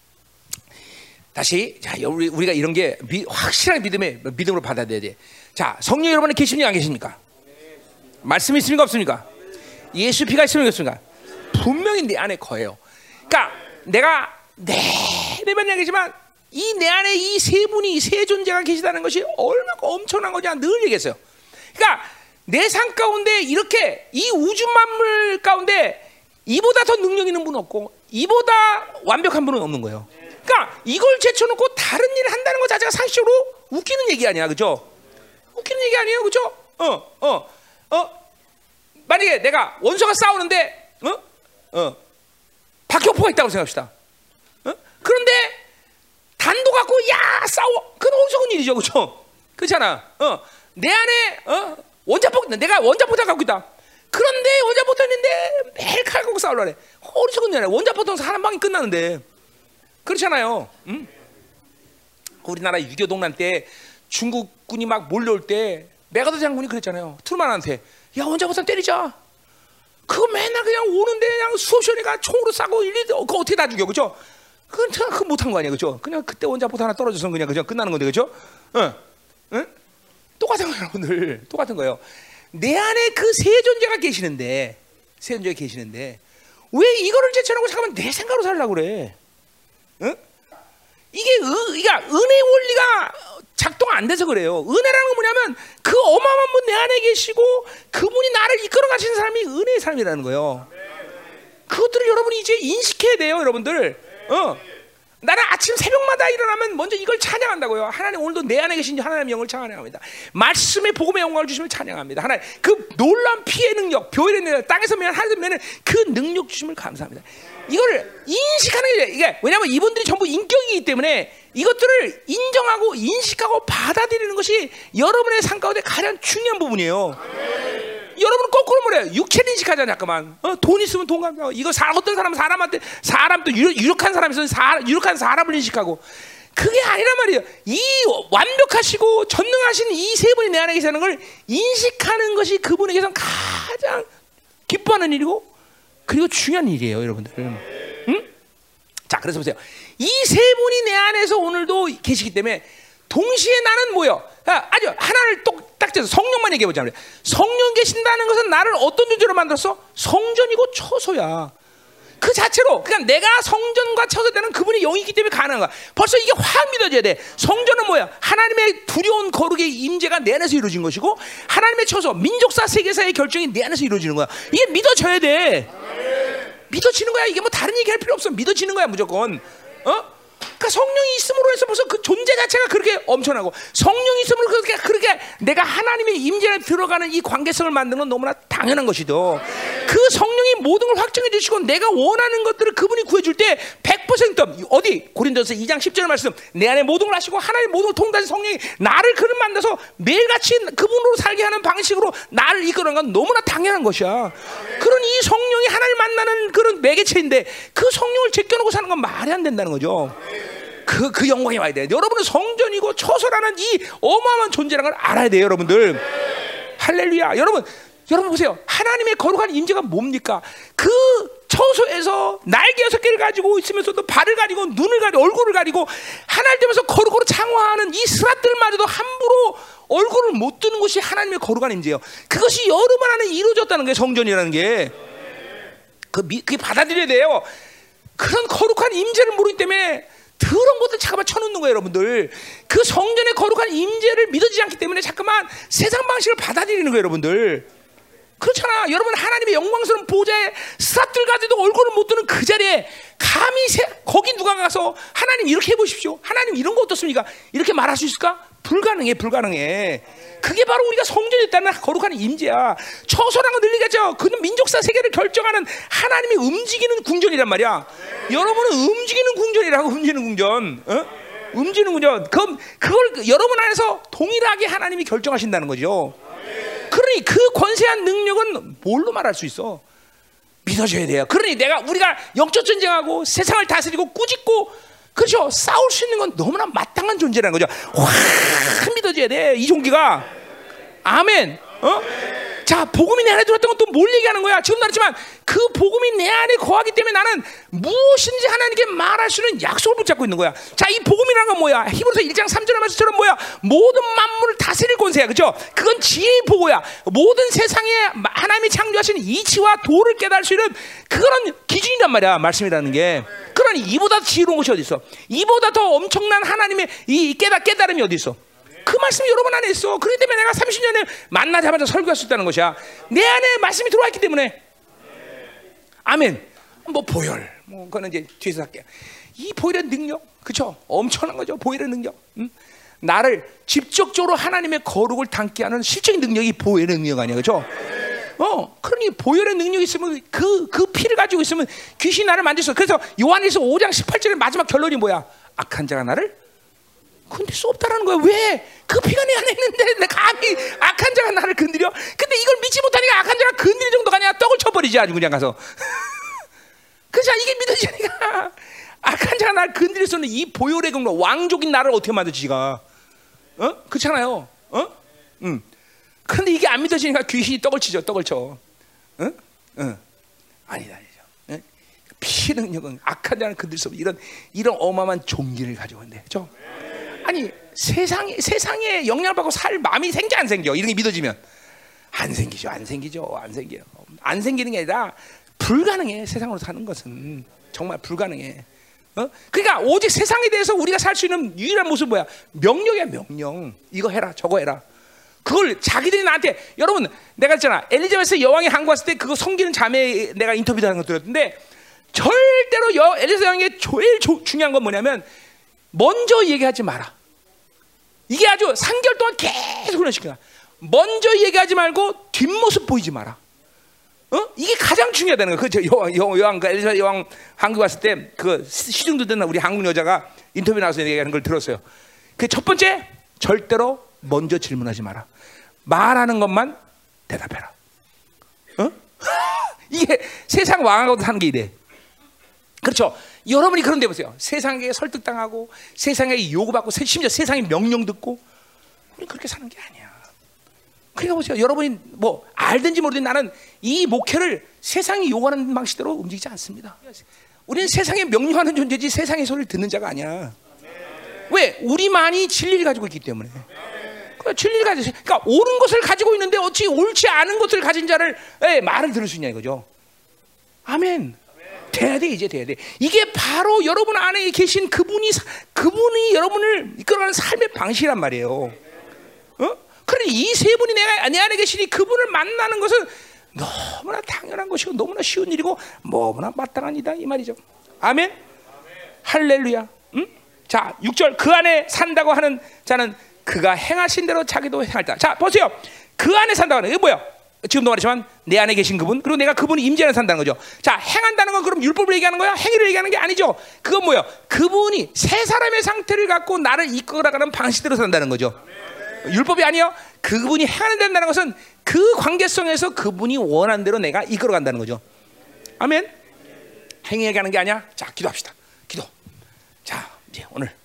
다시 자, 우리가 이런 게 확실하게 믿음으로 받아들여야 돼. 자, 성령 여러분이 계십니까 안 계십니까? 말씀이 있습니까 없습니까? 예수 피가 있습니까 없습니까? 분명히 내 안에 거예요. 그러니까 내가 매번 얘기하지만 이 내 안에 이 세 분이 세 존재가 계시다는 것이 얼마나 엄청난 거냐 늘 얘기했어요. 그러니까 내 삶 가운데 이렇게 이 우주 만물 가운데 이보다 더 능력 있는 분은 없고 이보다 완벽한 분은 없는 거예요. 그러니까 이걸 제쳐놓고 다른 일을 한다는 것 자체가 상식적으로 웃기는 얘기 아니야, 그죠? 웃기는 얘기 아니에요, 그죠? 만약에 내가 원수가 싸우는데, 박격포가 있다고 생각합시다. 그런데 단도 갖고 야 싸워, 그건 어리석은 일이죠, 그죠? 그렇잖아. 내 안에 내가 원자포탄 갖고 있다. 그런데 원자포탄 있는데 매일 칼 갖고 싸우려 그래. 어리석은 일이야. 원자포탄 한 방이 끝나는데. 그렇잖아요. 응? 우리나라 6.25 동란 때 중국군이 막 몰려올 때 메가더 장군이 그랬잖아요. 트루만한테 야 원자포탄 때리자. 그거 맨날 그냥 오는데 그냥 수업 시간에가 총으로 쏴고 그거 어떻게 다 죽여, 그죠? 그건 못한 거 아니야, 그죠? 그냥 그때 원자포탄 하나 떨어져서 그냥 그죠? 끝나는 건데, 그죠? 응? 똑같은 거예요, 여러분들. 똑같은 거예요. 내 안에 그 세 존재가 계시는데 왜 이거를 제쳐놓고 잠깐만 내 생각으로 살려고 그래? 응? 이게 그러니까 은혜 원리가 작동 안 돼서 그래요. 은혜라는 건 뭐냐면 그 어마어마한 분 내 안에 계시고 그분이 나를 이끌어 가시는 사람이 은혜의 사람이라는 거예요. 그것들을 여러분이 이제 인식해야 돼요, 여러분들. 나는 아침 새벽마다 일어나면 먼저 이걸 찬양한다고요. 하나님 오늘도 내 안에 계신 하나님의 영을 찬양합니다. 말씀의 복음의 영광을 주시면 찬양합니다. 하나님 그 놀라운 피의 능력, 교회의 능력, 땅에서 면 하늘에서 면은 그 능력 주심을 감사합니다. 이걸 인식하는 게 이게 왜냐하면 이분들이 전부 인격이기 때문에 이것들을 인정하고 인식하고 받아들이는 것이 여러분의 삶 가운데 가장 중요한 부분이에요. 여러분은 거꾸로 뭐래요? 육체를 인식하잖아요. 잠깐만. 돈 있으면 돈 감사하고 이거 어떤 사람은 사람한테 사람 또 유력한 사람이 있으면 유력한 사람을 인식하고 그게 아니란 말이에요. 이 완벽하시고 전능하신 이 세 분이 내 안에 계시는 걸 인식하는 것이 그분에게서 가장 기뻐하는 일이고 그리고 중요한 일이에요, 여러분들. 응? 자, 그래서 보세요. 이 세 분이 내 안에서 오늘도 계시기 때문에 동시에 나는 뭐요? 아주 하나를 딱 째서 성령만 얘기해 보자. 성령 계신다는 것은 나를 어떤 존재로 만들었어? 성전이고 처소야. 그 자체로 그러니까 내가 성전과 처소되는 그분의 영이기 때문에 가능한 거야. 벌써 이게 확 믿어져야 돼. 성전은 뭐야? 하나님의 두려운 거룩의 임재가 내 안에서 이루어진 것이고 하나님의 처소, 민족사 세계사의 결정이 내 안에서 이루어지는 거야. 이게 믿어져야 돼. 믿어지는 거야. 이게 뭐 다른 얘기할 필요 없어. 믿어지는 거야 무조건. 그러니까 성령이 있음으로 해서 벌써 그 존재 자체가 그렇게 엄청나고 성령이 있음으로 그렇게 내가 하나님의 임재에 들어가는 이 관계성을 만드는 건 너무나 당연한 것이죠. 그 성령이 모든 걸 확정해 주시고 내가 원하는 것들을 그분이 구해줄 때 100% 어디 고린도서 2장 10절 말씀 내 안에 모든 걸 하시고 하나님 모든 걸 통달하신 성령이 나를 그를 만나서 매일같이 그분으로 살게 하는 방식으로 나를 이끄는 건 너무나 당연한 것이야. 그런 이 성령이 하나님을 만나는 그런 매개체인데 그 성령을 제껴놓고 사는 건 말이 안 된다는 거죠. 그 영광이 와야 돼요. 여러분은 성전이고 처소라는 이 어마어마한 존재라는 걸 알아야 돼요, 여러분들. 할렐루야. 여러분 보세요. 하나님의 거룩한 임재가 뭡니까? 그 처소에서 날개 6개를 가지고 있으면서도 발을 가리고 눈을 가리고 얼굴을 가리고 하나님 되면서 거룩으로 창화하는 이 스라들마저도 함부로 얼굴을 못 뜨는 것이 하나님의 거룩한 임재예요. 그것이 여러분 안에 이루어졌다는 게 성전이라는 게 그게 받아들여야 돼요. 그런 거룩한 임재를 모르기 때문에 더러운 것들 잠깐만 쳐놓는 거예요, 여러분들. 그 성전의 거룩한 임재를 믿어지지 않기 때문에 잠깐만 세상 방식을 받아들이는 거예요, 여러분들. 그렇잖아. 여러분 하나님의 영광스러운 보좌에 스타들 가지도 얼굴을 못 드는 그 자리에 감히 거기 누가 가서 하나님 이렇게 해보십시오. 하나님 이런 거 어떻습니까? 이렇게 말할 수 있을까? 불가능해. 그게 바로 우리가 성전에 있다는 거룩한 임재야. 처소라는 건 늘 얘기하죠. 그는 민족사 세계를 결정하는 하나님이 움직이는 궁전이란 말이야. 여러분은 움직이는 궁전이라고. 움직이는 궁전. 움직이는 궁전. 그걸 여러분 안에서 동일하게 하나님이 결정하신다는 거죠. 그러니 그 권세한 능력은 뭘로 말할 수 있어? 믿어줘야 돼요. 그러니 우리가 영적 전쟁하고 세상을 다스리고 꾸짖고 그렇죠. 싸울 수 있는 건 너무나 마땅한 존재라는 거죠. 확 믿어줘야 돼. 이 종기가. 아멘. 자, 복음이 내 안에 들어왔던 건 또 뭘 얘기하는 거야? 지금 말했지만 그 복음이 내 안에 거하기 때문에 나는 무엇인지 하나님께 말할 수 있는 약속을 붙잡고 있는 거야. 자, 이 복음이라는 건 뭐야? 히브리서 1장 3절의 말씀처럼 뭐야? 모든 만물을 다스릴 권세야. 그렇죠? 그건 지혜의 보고야. 모든 세상에 하나님이 창조하신 이치와 도를 깨달을 수 있는 그런 기준이란 말이야. 말씀이라는 게. 그러니 이보다 지혜로운 것이 어디 있어? 이보다 더 엄청난 하나님의 이 깨달음이 어디 있어? 그 말씀이 여러분 안에 있어. 그렇기 때문에 내가 30년에 만나자마자 설교할 수 있다는 것이야. 내 안에 말씀이 들어와 있기 때문에. 아멘. 뭐 보혈, 뭐 그거는 이제 뒤에서 할게요. 이 보혈의 능력, 그렇죠? 엄청난 거죠. 보혈의 능력. 나를 직접적으로 하나님의 거룩을 담게 하는 실적인 능력이 보혈의 능력 아니야, 그렇죠? 그러니 보혈의 능력이 있으면 그 피를 가지고 있으면 귀신이 나를 만질 수 없어. 그래서 요한일서 5장 18절의 마지막 결론이 뭐야? 악한 자가 나를 건들 수 없다라는 거야. 왜? 그 피가 내 안에 있는데 내 감히 악한 자가 나를 건드려? 근데 이걸 믿지 못하니까 악한 자가 건드릴 정도가 아니라 떡을 쳐버리지 아주 그냥 가서. 그렇죠? 이게 믿어지니까 악한 자가 나를 건드릴 수 있는 이 보혈의 경로 왕족인 나를 어떻게 만들지가? 그렇잖아요. 그런데 이게 안 믿어지니까 귀신이 떡을 치죠. 떡을 쳐. 아니죠. 피 능력은 악한 자를 건드릴 수 없는 이런 어마어마한 종기를 가지고 있는데, 그렇죠? 아니 세상에 영향을 받고 살 마음이 생겨 안 생겨? 이런 게 믿어지면 안 생기죠. 안 생겨요. 안 생기는 게 아니라 불가능해. 세상으로 사는 것은 정말 불가능해. 그러니까 오직 세상에 대해서 우리가 살 수 있는 유일한 모습은 뭐야? 명령이야. 명령. 이거 해라, 저거 해라. 그걸 자기들이 나한테, 여러분 내가 했잖아. 엘리자베스 여왕이 한국 왔을 때 그거 섬기는 자매 내가 인터뷰하는 거 들었는데 절대로 엘리사 왕에게 제일 중요한 건 뭐냐면 먼저 얘기하지 마라. 이게 아주 3개월 동안 계속 훈련시키나. 먼저 얘기하지 말고 뒷모습 보이지 마라. 이게 가장 중요하다는 거예요. 그 여왕, 그 엘리사 여왕 한국 왔을 때 그 시중도 듣는 우리 한국 여자가 인터뷰 나와서 얘기하는 걸 들었어요. 그 첫 번째, 절대로 먼저 질문하지 마라. 말하는 것만 대답해라. 이게 세상 왕하고도 하는 게 이래. 그렇죠? 여러분이 그런데 보세요. 세상에 설득당하고 세상에 요구받고 심지어 세상의 명령 듣고 우리 그렇게 사는 게 아니야. 그러니까 보세요. 여러분이 뭐 알든지 모르든지 나는 이 목회를 세상이 요구하는 방식대로 움직이지 않습니다. 우리는 세상에 명령하는 존재지 세상의 소리를 듣는 자가 아니야. 왜? 우리만이 진리를 가지고 있기 때문에. 진리를 가지고, 그러니까 옳은 것을 가지고 있는데 어찌 옳지 않은 것을 가진 자를 말을 들을 수 있냐 이거죠. 아멘. 돼야 돼. 이제 돼야 돼. 이게 바로 여러분 안에 계신 그분이 여러분을 이끌어가는 삶의 방식이란 말이에요. 그러니 이 세 분이 내 안에 계시니 그분을 만나는 것은 너무나 당연한 것이고 너무나 쉬운 일이고 너무나 마땅한 이다 이 말이죠. 아멘. 할렐루야. 자, 6절 그 안에 산다고 하는 자는 그가 행하신 대로 자기도 행할다. 자, 보세요. 그 안에 산다고 하는 이게 뭐야? 지금도 말했지만 내 안에 계신 그분, 그리고 내가 그분이 임재 안에 산다는 거죠. 자, 행한다는 건 그럼 율법을 얘기하는 거야? 행위를 얘기하는 게 아니죠. 그건 뭐야? 그분이 새 사람의 상태를 갖고 나를 이끌어가는 방식대로 산다는 거죠. 율법이 아니요. 그분이 행한다는 것은 그 관계성에서 그분이 원하는 대로 내가 이끌어간다는 거죠. 아멘. 행위 얘기하는 게 아니야. 자, 기도합시다. 기도. 자, 이제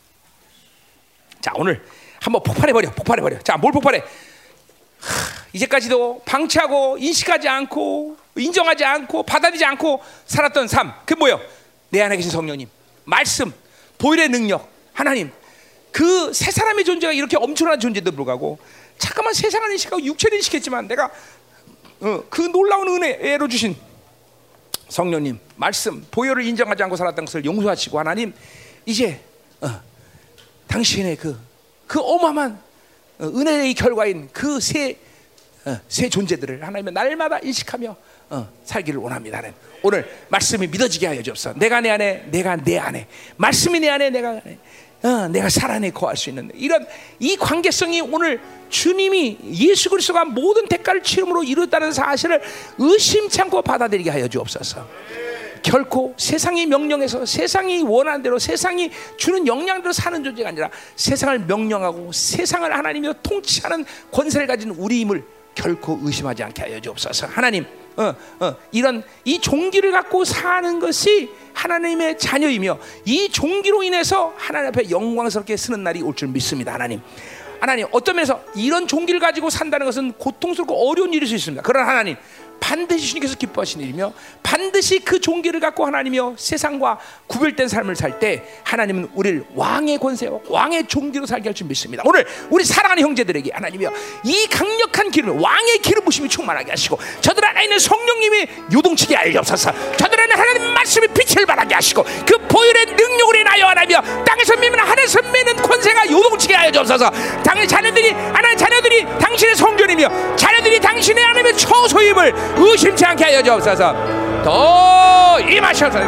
오늘 한번 폭발해버려. 자, 뭘 폭발해? 이제까지도 방치하고 인식하지 않고 인정하지 않고 받아들이지 않고 살았던 삶, 그게 뭐예요? 내 안에 계신 성령님, 말씀, 보혈의 능력, 하나님, 그 새 사람의 존재가 이렇게 엄청난 존재도 불구하고 잠깐만 세상을 인식하고 육체를 인식했지만 내가 그 놀라운 은혜로 주신 성령님, 말씀, 보혈을 인정하지 않고 살았던 것을 용서하시고 하나님, 이제 당신의 그 어마어마한 은혜의 결과인 그 새 존재들을 하나님의 날마다 인식하며 살기를 원합니다. 오늘 말씀이 믿어지게 하여 주옵소서. 내가 내 안에, 내가 내 안에, 말씀이 내 안에, 내가 내가 살아내 거할 수 있는 이런 이 관계성이 오늘 주님이 예수 그리스도가 모든 대가를 치름으로 이루었다는 사실을 의심치 않고 받아들이게 하여 주옵소서. 결코 세상의 명령에서 세상이 원하는 대로 세상이 주는 영향대로 사는 존재가 아니라 세상을 명령하고 세상을 하나님이 통치하는 권세를 가진 우리임을 결코 의심하지 않게 하여 주옵소서. 하나님, 이런 이 종기를 갖고 사는 것이 하나님의 자녀이며 이 종기로 인해서 하나님 앞에 영광스럽게 쓰는 날이 올 줄 믿습니다. 하나님, 어떤 면에서 이런 종기를 가지고 산다는 것은 고통스럽고 어려운 일일 수 있습니다. 그러나 하나님, 반드시 주님께서 기뻐하시는 일이며 반드시 그 종기를 갖고 하나님이여 세상과 구별된 삶을 살 때 하나님은 우리를 왕의 권세와 왕의 종기로 살게 할 줄 믿습니다. 오늘 우리 사랑하는 형제들에게 하나님이여 이 강력한 기름, 왕의 기름 부심이 충만하게 하시고 저들 안에 있는 성령님이 요동치게 하옵소서. 저들 안에 하나님 말씀의 빛을 발하게 하시고 그 보혈의 능력으로 인하여 하나님이여 땅에서 미면 하늘에서 미는 권세가 요동치게 하여 주옵소서. 당의 자녀들이 하나님 자녀들이 당신의 성전이며 자녀들이 당신의 하나님의 처소임을 의심치 않게 하여 주옵소서. 더 임하셔서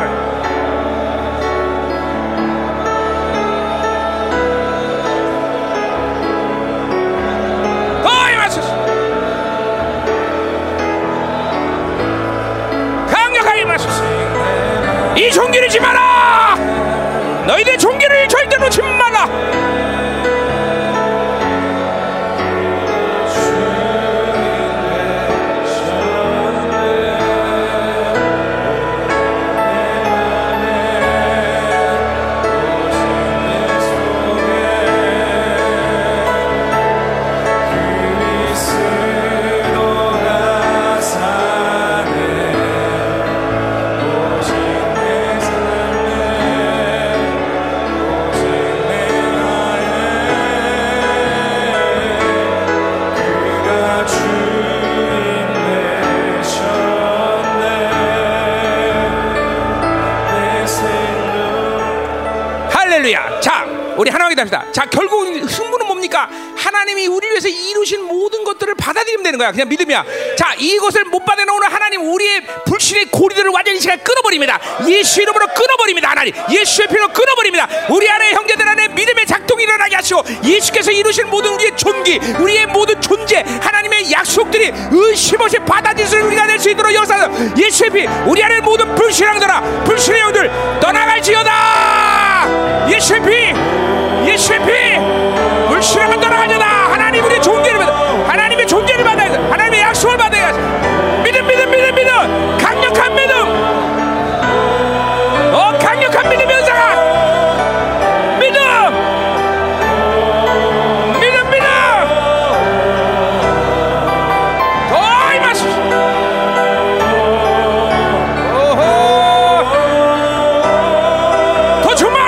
더 임하소서. 강력하게 임하소서. 이 종기를 놓지 마라. 너희들 종기를 절대 놓지 마라. 우리 하나님께 답시다. 자, 결국 승부는 뭡니까? 하나님이 우리 위해서 이루신 모든 것들을 받아들이면 되는 거야. 그냥 믿음이야. 자, 이것을 못 받아놓는 하나님, 우리의 불신의 고리들을 완전히 시간 끊어버립니다. 예수 이름으로 끊어버립니다. 하나님, 예수의 피로 끊어버립니다. 우리 안에 형제들 안에 믿음의 작동이 일어나게 하시고, 예수께서 이루신 모든 우리의 존귀, 우리의 모든 존재, 하나님의 약속들이 의심 없이 받아들일 수 있는 우리가 될 수 있도록 역사하소서. 예수의 피, 우리 안에 모든 불신앙들아, 불신의 영들 떠나갈지어다. 예수의 피, 예수의 피, 불신앙은 떠나가려다. 하나님 우리의 존귀를 받아, 하나님의 존귀를 받아야 돼. 하나님의 약속을 받아야 돼. 믿음, 믿음, 믿음, 믿음, 강력한 믿음, 강력한 믿음 연사가 믿음, 믿음, 믿음. 더 임하소서. 더 충만.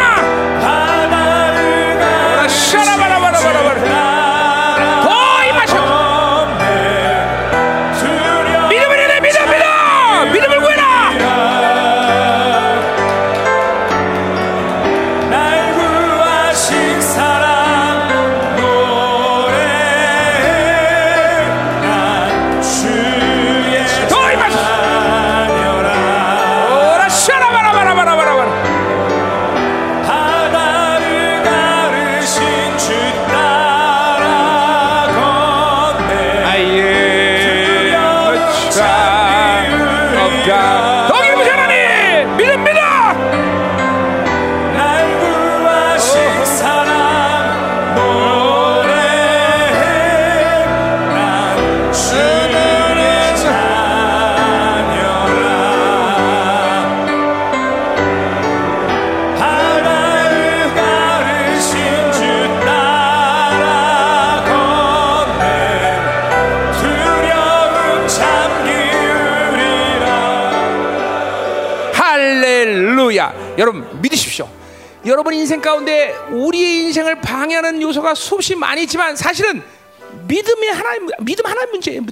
여러분 믿으십시오. 여러분 인생 가운데 우리의 인생을 방해하는 요소가 수없이 많이 있지만 사실은 믿음 하나의 문제예요.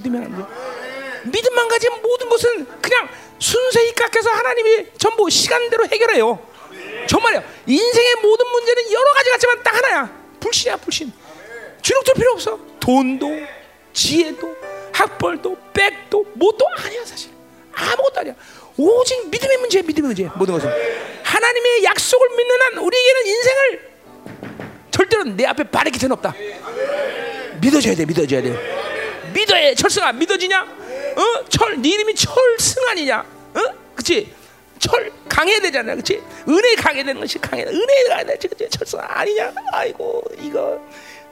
믿음만 가지면 모든 것은 그냥 순수히 깎여서 하나님이 전부 시간대로 해결해요. 정말요. 인생의 모든 문제는 여러 가지 같지만 딱 하나야. 불신이야, 불신. 주눅들 필요 없어. 돈도, 지혜도, 학벌도, 백도, 뭣도 아니야 사실. 아무것도 아니야. 오직 믿음의 문제야, 믿음의 문제. 모든 것은 하나님의 약속을 믿는 한 우리에게는 인생을 절대로 내 앞에 바랄 기회는 없다. 믿어줘야 돼, 믿어줘야 돼. 믿어야. 철승아, 믿어지냐? 네 이름이 철승아니냐? 그렇지? 철 강해야 되잖아, 그렇지? 은혜 강해야 되는 것이 은혜 강해야 되지, 그렇지? 철승아 아니냐? 아이고 이거.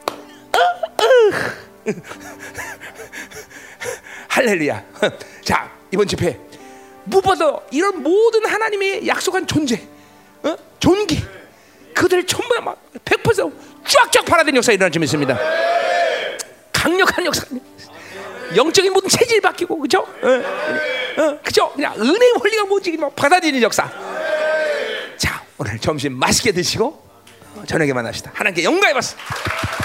할렐루야. 자, 이번 집회. 무엇보다 이런 모든 하나님의 약속한 존재, 존귀, 그들 전부 막 100% 쫙쫙 팔아든 역사가 일어날 줄 믿습니다. 강력한 역사, 영적인 모든 체질이 바뀌고, 그죠? 그죠? 그냥 은혜의 원리가 뭔지 막 받아들이는 역사. 자, 오늘 점심 맛있게 드시고 저녁에 만납시다. 하나님께 영광의 박수.